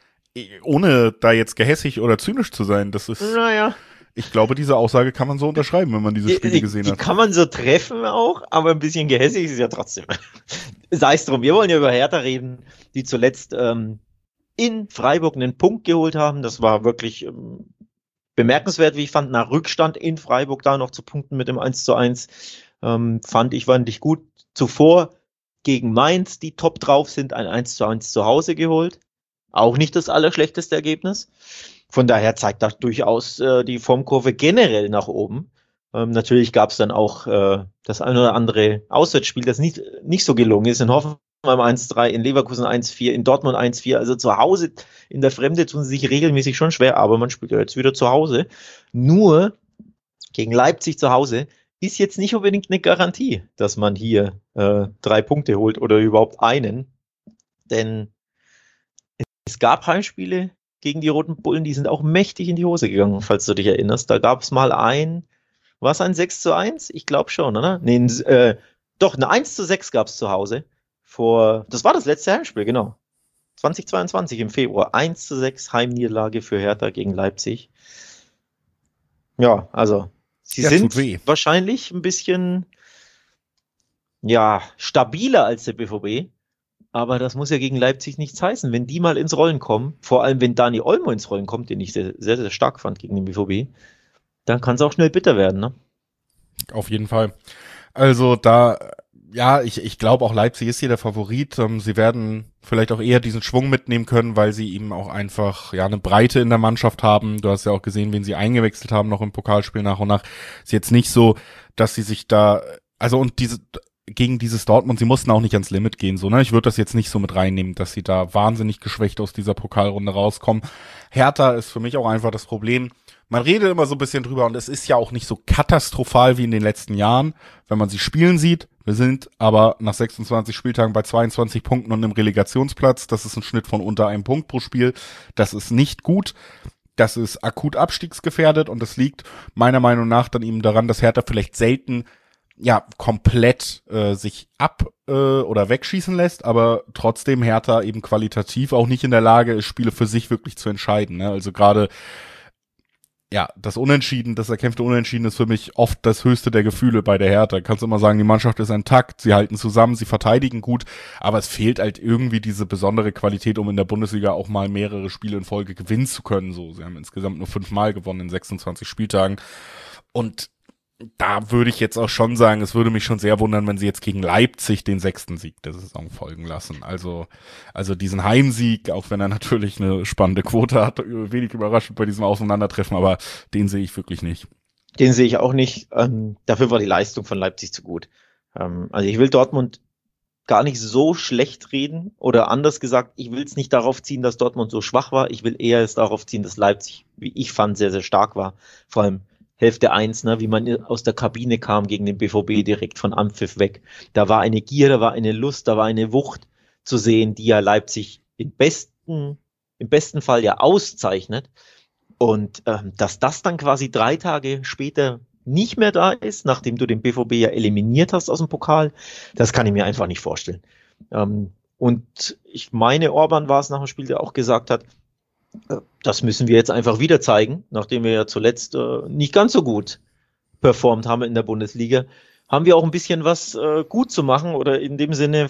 ohne da jetzt gehässig oder zynisch zu sein, das ist... Naja. Ich glaube, diese Aussage kann man so unterschreiben, wenn man diese Spiele gesehen hat. Die kann man so treffen auch, aber ein bisschen gehässig ist es ja trotzdem. Sei es drum, wir wollen ja über Hertha reden, die zuletzt in Freiburg einen Punkt geholt haben. Das war wirklich bemerkenswert, wie ich fand, nach Rückstand in Freiburg da noch zu punkten mit dem 1:1. Fand ich gut. Zuvor gegen Mainz, die top drauf sind, ein 1:1 zu Hause geholt. Auch nicht das allerschlechteste Ergebnis. Von daher zeigt das durchaus die Formkurve generell nach oben. Natürlich gab es dann auch das ein oder andere Auswärtsspiel, das nicht so gelungen ist. In Hoffenheim 1:3, in Leverkusen 1:4, in Dortmund 1:4. Also zu Hause in der Fremde tun sie sich regelmäßig schon schwer, aber man spielt ja jetzt wieder zu Hause. Nur gegen Leipzig zu Hause ist jetzt nicht unbedingt eine Garantie, dass man hier 3 Punkte holt oder überhaupt einen. Denn es gab Heimspiele gegen die Roten Bullen, die sind auch mächtig in die Hose gegangen, falls du dich erinnerst. Da gab es mal war es ein 6:1? Ich glaube schon, oder? Nee, doch, eine 1:6 gab es zu Hause. Das war das letzte Heimspiel, genau. 2022 im Februar. 1:6 Heimniederlage für Hertha gegen Leipzig. Ja, also sie sind wahrscheinlich ein bisschen stabiler als der BVB. Aber das muss ja gegen Leipzig nichts heißen. Wenn die mal ins Rollen kommen, vor allem wenn Dani Olmo ins Rollen kommt, den ich sehr, sehr, sehr stark fand gegen den BVB, dann kann es auch schnell bitter werden, ne? Auf jeden Fall. Also ich glaube auch Leipzig ist hier der Favorit. Sie werden vielleicht auch eher diesen Schwung mitnehmen können, weil sie eben auch einfach eine Breite in der Mannschaft haben. Du hast ja auch gesehen, wen sie eingewechselt haben noch im Pokalspiel nach und nach. Ist jetzt nicht so, dass sie sich da, gegen dieses Dortmund, sie mussten auch nicht ans Limit gehen, so, ne? Ich würde das jetzt nicht so mit reinnehmen, dass sie da wahnsinnig geschwächt aus dieser Pokalrunde rauskommen. Hertha ist für mich auch einfach das Problem. Man redet immer so ein bisschen drüber und es ist ja auch nicht so katastrophal wie in den letzten Jahren, wenn man sie spielen sieht. Wir sind aber nach 26 Spieltagen bei 22 Punkten und einem Relegationsplatz. Das ist ein Schnitt von unter einem Punkt pro Spiel. Das ist nicht gut. Das ist akut abstiegsgefährdet und das liegt meiner Meinung nach dann eben daran, dass Hertha vielleicht selten komplett sich oder wegschießen lässt, aber trotzdem Hertha eben qualitativ auch nicht in der Lage ist, Spiele für sich wirklich zu entscheiden. Ne? Also gerade das erkämpfte Unentschieden ist für mich oft das höchste der Gefühle bei der Hertha. Kannst immer sagen, die Mannschaft ist intakt, sie halten zusammen, sie verteidigen gut, aber es fehlt halt irgendwie diese besondere Qualität, um in der Bundesliga auch mal mehrere Spiele in Folge gewinnen zu können. So, sie haben insgesamt nur 5 Mal gewonnen in 26 Spieltagen und Da würde ich jetzt auch schon sagen, es würde mich schon sehr wundern, wenn sie jetzt gegen Leipzig den 6. Sieg der Saison folgen lassen. Also diesen Heimsieg, auch wenn er natürlich eine spannende Quote hat, wenig überraschend bei diesem Aufeinandertreffen, aber den sehe ich wirklich nicht. Den sehe ich auch nicht. Dafür war die Leistung von Leipzig zu gut. Also ich will Dortmund gar nicht so schlecht reden oder anders gesagt, ich will es nicht darauf ziehen, dass Dortmund so schwach war. Ich will eher es darauf ziehen, dass Leipzig, wie ich fand, sehr, sehr stark war. Vor allem Hälfte 1, ne, wie man aus der Kabine kam gegen den BVB direkt von Anpfiff weg. Da war eine Gier, da war eine Lust, da war eine Wucht zu sehen, die ja Leipzig im besten Fall ja auszeichnet. Und dass das dann quasi 3 Tage später nicht mehr da ist, nachdem du den BVB ja eliminiert hast aus dem Pokal, das kann ich mir einfach nicht vorstellen. Und ich meine, Orban war es nach dem Spiel, der auch gesagt hat, das müssen wir jetzt einfach wieder zeigen, nachdem wir ja zuletzt nicht ganz so gut performt haben in der Bundesliga, haben wir auch ein bisschen was gut zu machen oder in dem Sinne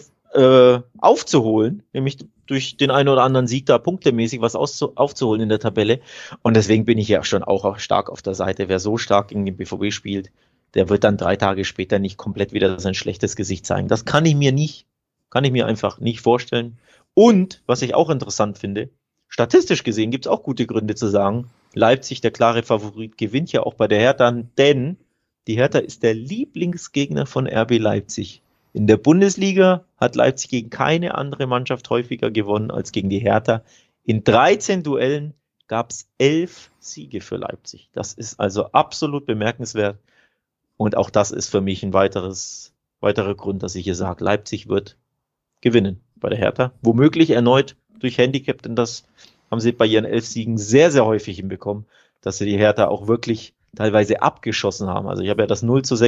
aufzuholen, nämlich durch den einen oder anderen Sieg da punktemäßig was aufzuholen in der Tabelle. Und deswegen bin ich ja schon auch stark auf der Seite. Wer so stark gegen den BVB spielt, der wird dann 3 Tage später nicht komplett wieder sein schlechtes Gesicht zeigen. Das kann ich mir einfach nicht vorstellen. Und, was ich auch interessant finde, statistisch gesehen gibt es auch gute Gründe zu sagen, Leipzig, der klare Favorit, gewinnt ja auch bei der Hertha, denn die Hertha ist der Lieblingsgegner von RB Leipzig. In der Bundesliga hat Leipzig gegen keine andere Mannschaft häufiger gewonnen als gegen die Hertha. In 13 Duellen gab es 11 Siege für Leipzig. Das ist also absolut bemerkenswert. Und auch das ist für mich ein weiterer Grund, dass ich hier sage, Leipzig wird gewinnen bei der Hertha. Womöglich erneut durch Handicap, denn das haben sie bei ihren 11 Siegen sehr, sehr häufig hinbekommen, dass sie die Hertha auch wirklich teilweise abgeschossen haben. Also ich habe ja das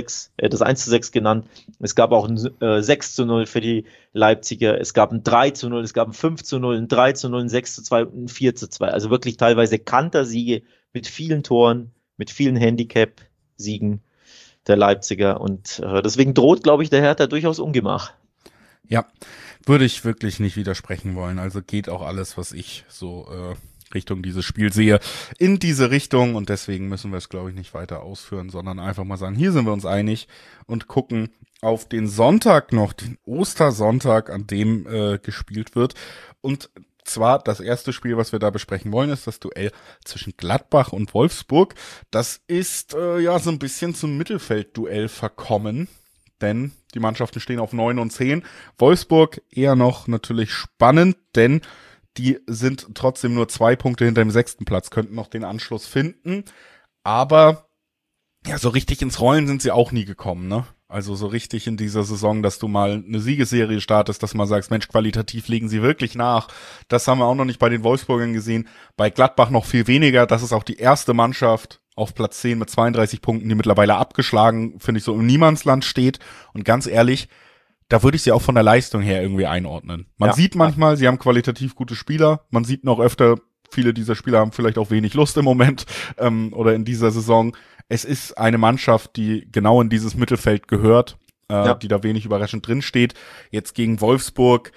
1:6 genannt. Es gab auch ein 6:0 für die Leipziger. Es gab ein 3:0, es gab ein 5:0, ein 3:0, ein 6:2 und ein 4:2. Also wirklich teilweise Kantersiege mit vielen Toren, mit vielen Handicap-Siegen der Leipziger. Und deswegen droht, glaube ich, der Hertha durchaus Ungemach. Ja, würde ich wirklich nicht widersprechen wollen. Also geht auch alles, was ich so Richtung dieses Spiel sehe, in diese Richtung, und deswegen müssen wir es, glaube ich, nicht weiter ausführen, sondern einfach mal sagen, hier sind wir uns einig und gucken auf den Sonntag noch, den Ostersonntag, an dem gespielt wird. Und zwar das erste Spiel, was wir da besprechen wollen, ist das Duell zwischen Gladbach und Wolfsburg. Das ist ja so ein bisschen zum Mittelfeldduell verkommen, denn die Mannschaften stehen auf 9 und 10. Wolfsburg eher noch natürlich spannend, denn die sind trotzdem nur 2 Punkte hinter dem 6. Platz, könnten noch den Anschluss finden. Aber ja, so richtig ins Rollen sind sie auch nie gekommen, ne? Also so richtig in dieser Saison, dass du mal eine Siegesserie startest, dass man sagst, Mensch, qualitativ legen sie wirklich nach. Das haben wir auch noch nicht bei den Wolfsburgern gesehen. Bei Gladbach noch viel weniger. Das ist auch die erste Mannschaft auf Platz 10 mit 32 Punkten, die mittlerweile abgeschlagen, finde ich, so im Niemandsland steht. Und ganz ehrlich, da würde ich sie auch von der Leistung her irgendwie einordnen. Man sieht manchmal, sie haben qualitativ gute Spieler. Man sieht noch öfter, viele dieser Spieler haben vielleicht auch wenig Lust im Moment oder in dieser Saison. Es ist eine Mannschaft, die genau in dieses Mittelfeld gehört, die da wenig überraschend drin steht. Jetzt gegen Wolfsburg.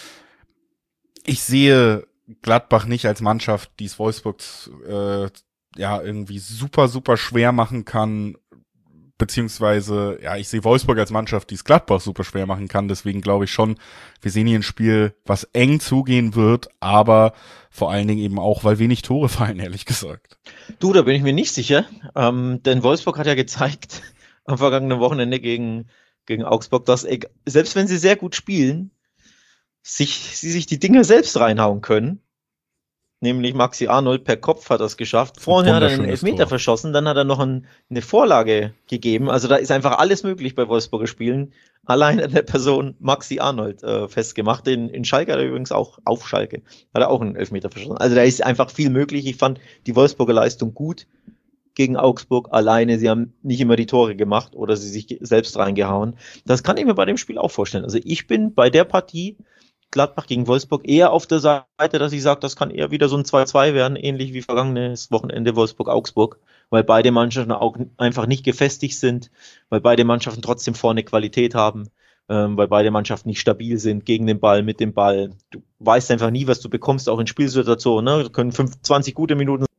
Ich sehe Gladbach nicht als Mannschaft, die es Wolfsburgs irgendwie super, super schwer machen kann. Beziehungsweise, ja, ich sehe Wolfsburg als Mannschaft, die es Gladbach super schwer machen kann. Deswegen glaube ich schon, wir sehen hier ein Spiel, was eng zugehen wird, aber vor allen Dingen eben auch, weil wenig Tore fallen, ehrlich gesagt. Du, da bin ich mir nicht sicher, denn Wolfsburg hat ja gezeigt am vergangenen Wochenende gegen Augsburg, dass selbst wenn sie sehr gut spielen, sie sich die Dinge selbst reinhauen können. Nämlich Maxi Arnold per Kopf hat das geschafft. Vorher hat er einen Elfmeter verschossen, dann hat er noch eine Vorlage gegeben. Also da ist einfach alles möglich bei Wolfsburger Spielen. Allein an der Person Maxi Arnold festgemacht. In Schalke hat er übrigens auch, auf Schalke, hat er auch einen Elfmeter verschossen. Also da ist einfach viel möglich. Ich fand die Wolfsburger Leistung gut gegen Augsburg alleine. Sie haben nicht immer die Tore gemacht oder sie sich selbst reingehauen. Das kann ich mir bei dem Spiel auch vorstellen. Also ich bin bei der Partie Gladbach gegen Wolfsburg eher auf der Seite, dass ich sage, das kann eher wieder so ein 2:2 werden, ähnlich wie vergangenes Wochenende Wolfsburg-Augsburg, weil beide Mannschaften auch einfach nicht gefestigt sind, weil beide Mannschaften trotzdem vorne Qualität haben, weil beide Mannschaften nicht stabil sind gegen den Ball, mit dem Ball. Du weißt einfach nie, was du bekommst, auch in Spielsituationen. Ne? Das können 20 gute Minuten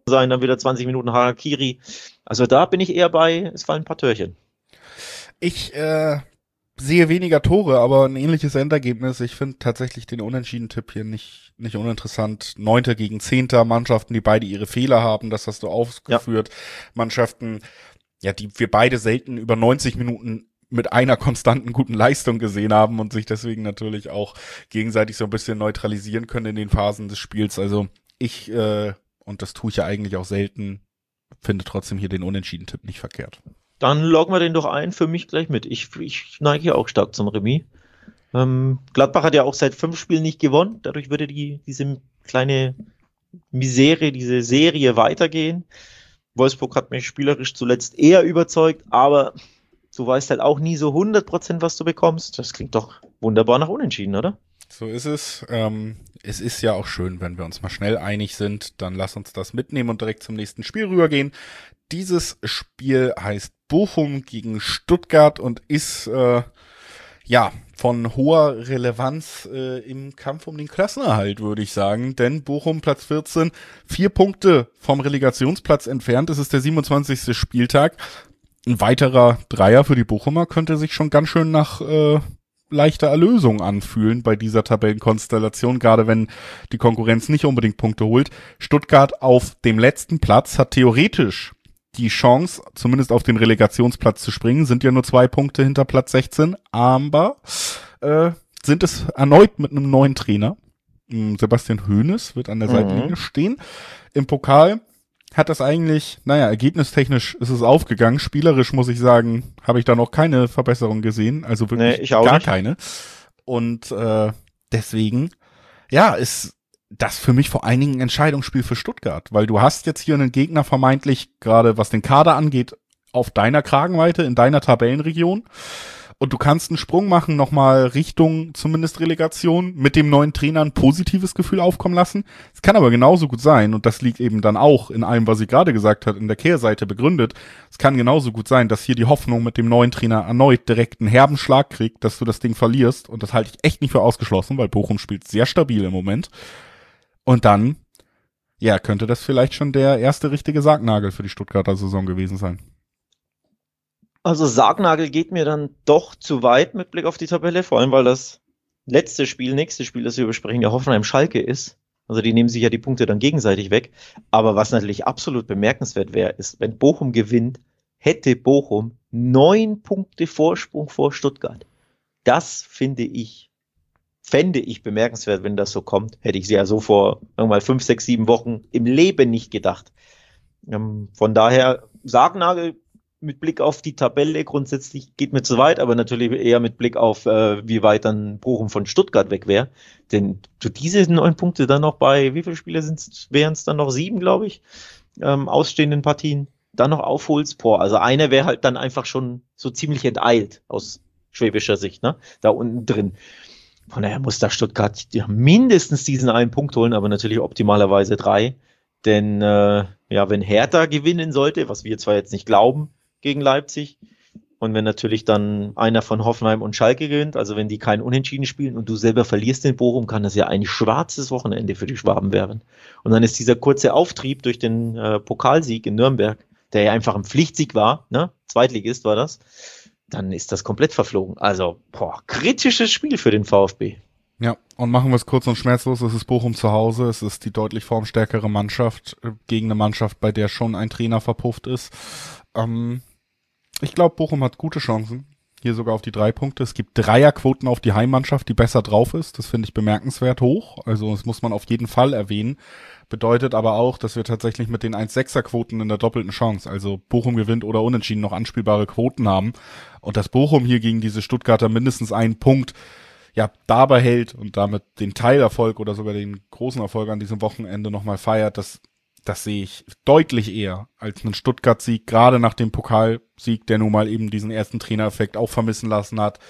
sein, dann wieder 20 Minuten Harakiri. Also da bin ich eher bei, es fallen ein paar Törchen. Ich sehe weniger Tore, aber ein ähnliches Endergebnis. Ich finde tatsächlich den Unentschieden-Tipp hier nicht uninteressant. 9. gegen 10. Mannschaften, die beide ihre Fehler haben, das hast du aufgeführt. Ja. Mannschaften, ja, die wir beide selten über 90 Minuten mit einer konstanten guten Leistung gesehen haben und sich deswegen natürlich auch gegenseitig so ein bisschen neutralisieren können in den Phasen des Spiels. Also ich, und das tue ich ja eigentlich auch selten, finde trotzdem hier den Unentschieden-Tipp nicht verkehrt. Dann loggen wir den doch ein, für mich gleich mit. Ich neige hier auch stark zum Remis. Gladbach hat ja auch seit 5 Spielen nicht gewonnen. Dadurch würde diese kleine Misere, diese Serie weitergehen. Wolfsburg hat mich spielerisch zuletzt eher überzeugt, aber du weißt halt auch nie so 100%, was du bekommst. Das klingt doch wunderbar nach Unentschieden, oder? So ist es. Es ist ja auch schön, wenn wir uns mal schnell einig sind. Dann lass uns das mitnehmen und direkt zum nächsten Spiel rübergehen. Dieses Spiel heißt Bochum gegen Stuttgart und ist von hoher Relevanz im Kampf um den Klassenerhalt, würde ich sagen. Denn Bochum Platz 14, 4 Punkte vom Relegationsplatz entfernt. Es ist der 27. Spieltag. Ein weiterer Dreier für die Bochumer könnte sich schon ganz schön nach leichter Erlösung anfühlen bei dieser Tabellenkonstellation, gerade wenn die Konkurrenz nicht unbedingt Punkte holt. Stuttgart auf dem letzten Platz hat theoretisch die Chance, zumindest auf den Relegationsplatz zu springen, sind ja nur 2 Punkte hinter Platz 16, aber sind es erneut mit einem neuen Trainer. Sebastian Hoeneß wird an der Seitenlinie stehen. Im Pokal hat das eigentlich, ergebnistechnisch ist es aufgegangen. Spielerisch muss ich sagen, habe ich da noch keine Verbesserung gesehen. Also wirklich gar keine. Und deswegen, ist das für mich vor allen Dingen ein Entscheidungsspiel für Stuttgart. Weil du hast jetzt hier einen Gegner vermeintlich, gerade was den Kader angeht, auf deiner Kragenweite, in deiner Tabellenregion. Und du kannst einen Sprung machen, nochmal Richtung zumindest Relegation, mit dem neuen Trainer ein positives Gefühl aufkommen lassen. Es kann aber genauso gut sein, und das liegt eben dann auch in allem, was sie gerade gesagt hat, in der Kehrseite begründet. Es kann genauso gut sein, dass hier die Hoffnung mit dem neuen Trainer erneut direkt einen herben Schlag kriegt, dass du das Ding verlierst. Und das halte ich echt nicht für ausgeschlossen, weil Bochum spielt sehr stabil im Moment. Und dann, könnte das vielleicht schon der erste richtige Sargnagel für die Stuttgarter Saison gewesen sein. Also Sargnagel geht mir dann doch zu weit mit Blick auf die Tabelle, vor allem weil das nächste Spiel, das wir besprechen, ja Hoffenheim-Schalke ist. Also die nehmen sich ja die Punkte dann gegenseitig weg. Aber was natürlich absolut bemerkenswert wäre, ist, wenn Bochum gewinnt, hätte Bochum 9 Punkte Vorsprung vor Stuttgart. Das fände ich bemerkenswert, wenn das so kommt. Hätte ich sie ja so vor irgendwann 5, 6, 7 Wochen im Leben nicht gedacht. Von daher, Sargnagel mit Blick auf die Tabelle grundsätzlich geht mir zu weit, aber natürlich eher mit Blick auf, wie weit dann Bochum von Stuttgart weg wäre. Denn du diese 9 Punkte dann noch bei, wie viele Spiele wären es dann noch 7, glaube ich, ausstehenden Partien, dann noch aufholst. Also einer wäre halt dann einfach schon so ziemlich enteilt aus schwäbischer Sicht, ne? Da unten drin. Von daher muss da Stuttgart mindestens diesen einen Punkt holen, aber natürlich optimalerweise 3. Denn wenn Hertha gewinnen sollte, was wir zwar jetzt nicht glauben, gegen Leipzig, und wenn natürlich dann einer von Hoffenheim und Schalke gewinnt, also wenn die kein Unentschieden spielen und du selber verlierst in Bochum, kann das ja ein schwarzes Wochenende für die Schwaben werden. Und dann ist dieser kurze Auftrieb durch den Pokalsieg in Nürnberg, der ja einfach ein Pflichtsieg war, ne? Zweitligist war das, dann ist das komplett verflogen. Also, kritisches Spiel für den VfB. Ja, und machen wir es kurz und schmerzlos. Es ist Bochum zu Hause. Es ist die deutlich formstärkere Mannschaft gegen eine Mannschaft, bei der schon ein Trainer verpufft ist. Ich glaube, Bochum hat gute Chancen. Hier sogar auf die 3 Punkte. Es gibt Dreierquoten auf die Heimmannschaft, die besser drauf ist. Das finde ich bemerkenswert hoch. Also das muss man auf jeden Fall erwähnen. Bedeutet aber auch, dass wir tatsächlich mit den 1,6er-Quoten in der doppelten Chance, also Bochum gewinnt oder unentschieden, noch anspielbare Quoten haben. Und dass Bochum hier gegen diese Stuttgarter mindestens einen Punkt dabei hält und damit den Teilerfolg oder sogar den großen Erfolg an diesem Wochenende nochmal feiert, das sehe ich deutlich eher als einen Stuttgart-Sieg, gerade nach dem Pokalsieg, der nun mal eben diesen ersten Trainereffekt auch vermissen lassen hat.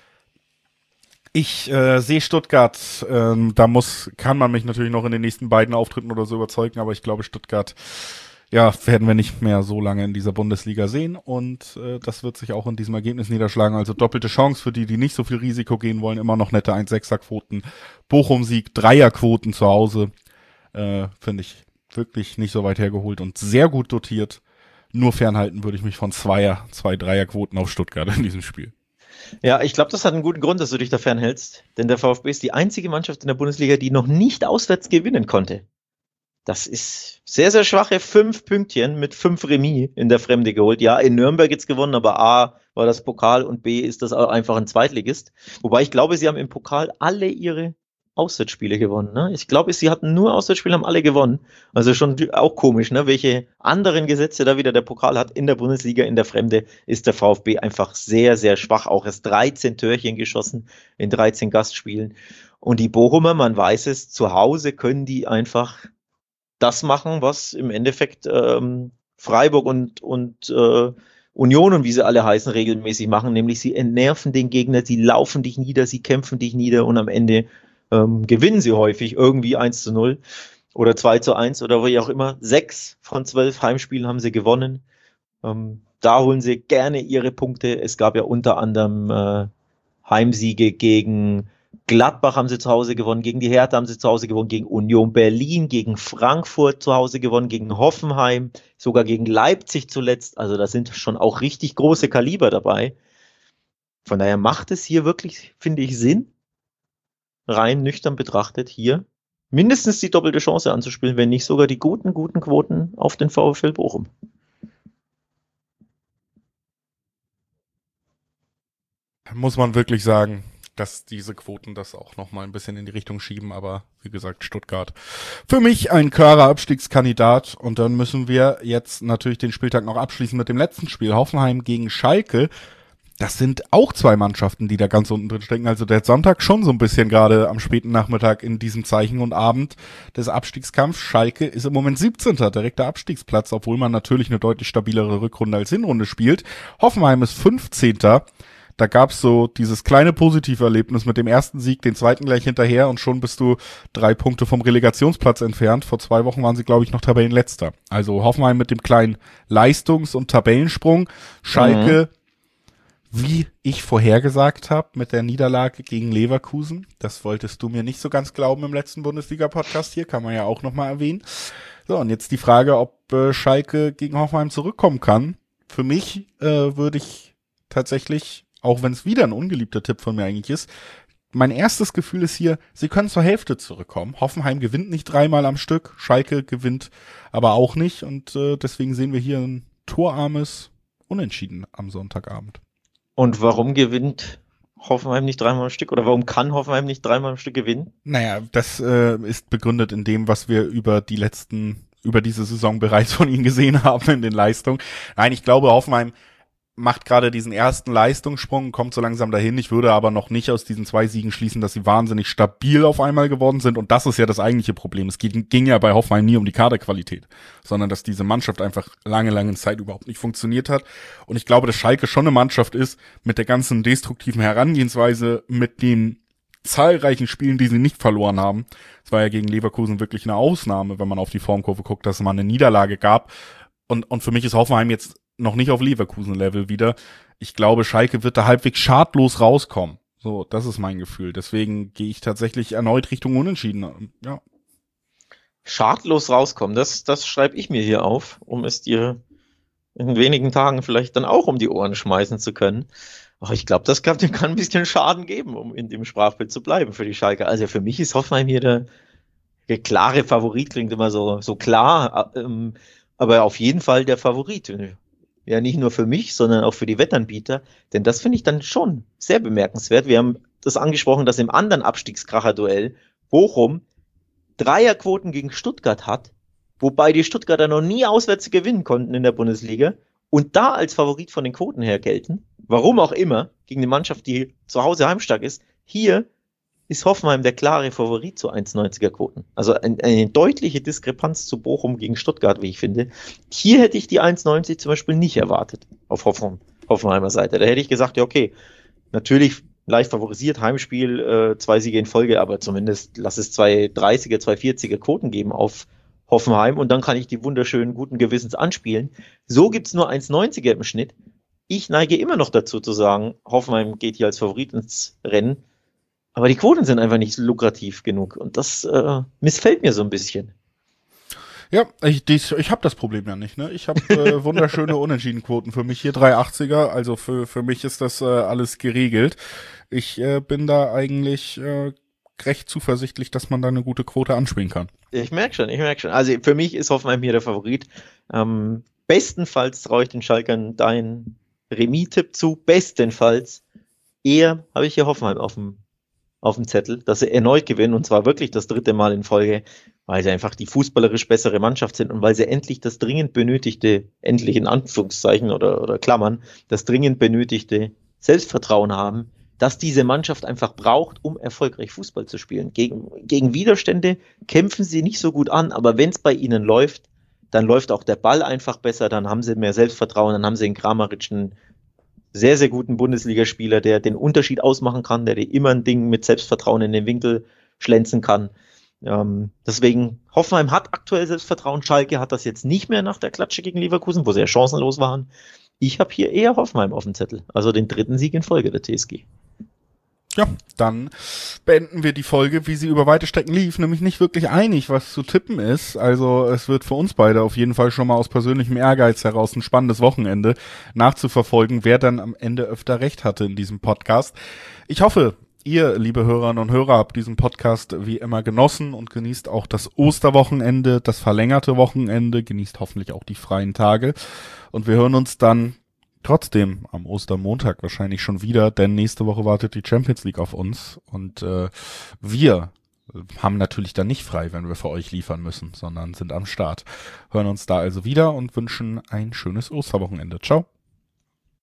Ich sehe Stuttgart, kann man mich natürlich noch in den nächsten beiden Auftritten oder so überzeugen, aber ich glaube, Stuttgart, werden wir nicht mehr so lange in dieser Bundesliga sehen, und das wird sich auch in diesem Ergebnis niederschlagen. Also doppelte Chance für die nicht so viel Risiko gehen wollen, immer noch nette 1,6er-Quoten. Bochum-Sieg, Dreierquoten zu Hause, finde ich wirklich nicht so weit hergeholt und sehr gut dotiert. Nur fernhalten würde ich mich von zwei Dreierquoten auf Stuttgart in diesem Spiel. Ja, ich glaube, das hat einen guten Grund, dass du dich da fernhältst. Denn der VfB ist die einzige Mannschaft in der Bundesliga, die noch nicht auswärts gewinnen konnte. Das ist sehr, sehr schwache 5 Pünktchen mit 5 Remis in der Fremde geholt. Ja, in Nürnberg jetzt gewonnen, aber A war das Pokal und B ist das auch einfach ein Zweitligist. Wobei ich glaube, sie haben im Pokal alle ihre Auswärtsspiele gewonnen. Ne? Ich glaube, sie hatten nur Auswärtsspiele, haben alle gewonnen. Also schon auch komisch, ne? Welche anderen Gesetze da wieder der Pokal hat. In der Bundesliga, in der Fremde ist der VfB einfach sehr, sehr schwach. Auch erst 13 Törchen geschossen in 13 Gastspielen. Und die Bochumer, man weiß es, zu Hause können die einfach das machen, was im Endeffekt Freiburg und Union und wie sie alle heißen, regelmäßig machen, nämlich sie entnerven den Gegner, sie laufen dich nieder, sie kämpfen dich nieder und am Ende gewinnen sie häufig irgendwie 1:0 oder 2:1 oder wie auch immer. 6 von 12 Heimspielen haben sie gewonnen. Da holen sie gerne ihre Punkte. Es gab ja unter anderem Heimsiege gegen Gladbach haben sie zu Hause gewonnen, gegen die Hertha haben sie zu Hause gewonnen, gegen Union Berlin, gegen Frankfurt zu Hause gewonnen, gegen Hoffenheim, sogar gegen Leipzig zuletzt. Also da sind schon auch richtig große Kaliber dabei. Von daher macht es hier wirklich, finde ich, Sinn, rein nüchtern betrachtet, hier mindestens die doppelte Chance anzuspielen, wenn nicht sogar die guten Quoten auf den VfL Bochum. Muss man wirklich sagen, dass diese Quoten das auch nochmal ein bisschen in die Richtung schieben, aber wie gesagt, Stuttgart für mich ein klarer Abstiegskandidat und dann müssen wir jetzt natürlich den Spieltag noch abschließen mit dem letzten Spiel, Hoffenheim gegen Schalke. Das sind auch zwei Mannschaften, die da ganz unten drin stecken, also der Sonntag schon so ein bisschen gerade am späten Nachmittag in diesem Zeichen und Abend des Abstiegskampfs. Schalke ist im Moment 17. direkter Abstiegsplatz, obwohl man natürlich eine deutlich stabilere Rückrunde als Hinrunde spielt. Hoffenheim ist 15. Da gab's so dieses kleine Positiverlebnis mit dem ersten Sieg, den zweiten gleich hinterher und schon bist du 3 Punkte vom Relegationsplatz entfernt. Vor 2 Wochen waren sie, glaube ich, noch Tabellenletzter. Also Hoffenheim mit dem kleinen Leistungs- und Tabellensprung. Schalke, wie ich vorhergesagt habe, mit der Niederlage gegen Leverkusen. Das wolltest du mir nicht so ganz glauben im letzten Bundesliga-Podcast hier, kann man ja auch nochmal erwähnen. So, und jetzt die Frage, ob Schalke gegen Hoffenheim zurückkommen kann. Für mich würde ich tatsächlich, auch wenn es wieder ein ungeliebter Tipp von mir eigentlich ist, mein erstes Gefühl ist hier, sie können zur Hälfte zurückkommen. Hoffenheim gewinnt nicht 3-mal am Stück, Schalke gewinnt aber auch nicht und deswegen sehen wir hier ein torarmes Unentschieden am Sonntagabend. Und warum gewinnt Hoffenheim nicht 3-mal am Stück oder warum kann Hoffenheim nicht 3-mal am Stück gewinnen? Naja, das ist begründet in dem, was wir über diese Saison bereits von ihnen gesehen haben in den Leistungen. Nein, ich glaube, Hoffenheim macht gerade diesen ersten Leistungssprung, kommt so langsam dahin. Ich würde aber noch nicht aus diesen 2 Siegen schließen, dass sie wahnsinnig stabil auf einmal geworden sind. Und das ist ja das eigentliche Problem. Es ging ja bei Hoffenheim nie um die Kaderqualität, sondern dass diese Mannschaft einfach lange Zeit überhaupt nicht funktioniert hat. Und ich glaube, dass Schalke schon eine Mannschaft ist mit der ganzen destruktiven Herangehensweise, mit den zahlreichen Spielen, die sie nicht verloren haben. Es war ja gegen Leverkusen wirklich eine Ausnahme, wenn man auf die Formkurve guckt, dass es mal eine Niederlage gab. Und für mich ist Hoffenheim jetzt noch nicht auf Leverkusen-Level wieder. Ich glaube, Schalke wird da halbwegs schadlos rauskommen. So, das ist mein Gefühl. Deswegen gehe ich tatsächlich erneut Richtung Unentschieden. Ja. Schadlos rauskommen, das schreibe ich mir hier auf, um es dir in wenigen Tagen vielleicht dann auch um die Ohren schmeißen zu können. Aber ich glaube, das kann ein bisschen Schaden geben, um in dem Sprachbild zu bleiben für die Schalke. Also für mich ist Hoffenheim hier der klare Favorit, klingt immer so klar, aber auf jeden Fall der Favorit. Ja, nicht nur für mich, sondern auch für die Wettanbieter. Denn das finde ich dann schon sehr bemerkenswert. Wir haben das angesprochen, dass im anderen Abstiegskracher-Duell Bochum Dreierquoten gegen Stuttgart hat, wobei die Stuttgarter noch nie auswärts gewinnen konnten in der Bundesliga und da als Favorit von den Quoten her gelten. Warum auch immer, gegen eine Mannschaft, die zu Hause heimstark ist. Hier ist Hoffenheim der klare Favorit zu 1,90er Quoten. Also eine deutliche Diskrepanz zu Bochum gegen Stuttgart, wie ich finde. Hier hätte ich die 1,90 zum Beispiel nicht erwartet auf Hoffenheimer Seite. Da hätte ich gesagt, ja okay, natürlich leicht favorisiert, Heimspiel, 2 Siege in Folge, aber zumindest lass es 2,30er, 2,40er Quoten geben auf Hoffenheim und dann kann ich die wunderschönen guten Gewissens anspielen. So gibt's nur 1,90er im Schnitt. Ich neige immer noch dazu zu sagen, Hoffenheim geht hier als Favorit ins Rennen. Aber die Quoten sind einfach nicht lukrativ genug und das missfällt mir so ein bisschen. Ja, ich habe das Problem ja nicht, ne? Ich habe wunderschöne Unentschiedenquoten für mich hier 380er, also für mich ist das alles geregelt. Ich bin da eigentlich recht zuversichtlich, dass man da eine gute Quote anspielen kann. Ich merke schon, ich merke schon. Also für mich ist Hoffenheim hier der Favorit. Bestenfalls traue ich den Schalkern deinen Remis-Tipp zu. Bestenfalls eher habe ich hier Hoffenheim auf dem Zettel, dass sie erneut gewinnen und zwar wirklich das 3. Mal in Folge, weil sie einfach die fußballerisch bessere Mannschaft sind und weil sie endlich das dringend benötigte, endlich in Anführungszeichen oder Klammern, das dringend benötigte Selbstvertrauen haben, dass diese Mannschaft einfach braucht, um erfolgreich Fußball zu spielen. Gegen Widerstände kämpfen sie nicht so gut an, aber wenn es bei ihnen läuft, dann läuft auch der Ball einfach besser, dann haben sie mehr Selbstvertrauen, dann haben sie in Kramaric einen sehr, sehr guten Bundesligaspieler, der den Unterschied ausmachen kann, der dir immer ein Ding mit Selbstvertrauen in den Winkel schlänzen kann. Deswegen, Hoffenheim hat aktuell Selbstvertrauen, Schalke hat das jetzt nicht mehr nach der Klatsche gegen Leverkusen, wo sie ja chancenlos waren. Ich habe hier eher Hoffenheim auf dem Zettel, also den 3. Sieg in Folge der TSG. Ja, dann beenden wir die Folge, wie sie über weite Strecken lief, nämlich nicht wirklich einig, was zu tippen ist. Also es wird für uns beide auf jeden Fall schon mal aus persönlichem Ehrgeiz heraus ein spannendes Wochenende nachzuverfolgen, wer dann am Ende öfter recht hatte in diesem Podcast. Ich hoffe, ihr, liebe Hörerinnen und Hörer, habt diesen Podcast wie immer genossen und genießt auch das Osterwochenende, das verlängerte Wochenende, genießt hoffentlich auch die freien Tage. Und wir hören uns dann trotzdem am Ostermontag wahrscheinlich schon wieder, denn nächste Woche wartet die Champions League auf uns und wir haben natürlich dann nicht frei, wenn wir für euch liefern müssen, sondern sind am Start. Hören uns da also wieder und wünschen ein schönes Osterwochenende. Ciao.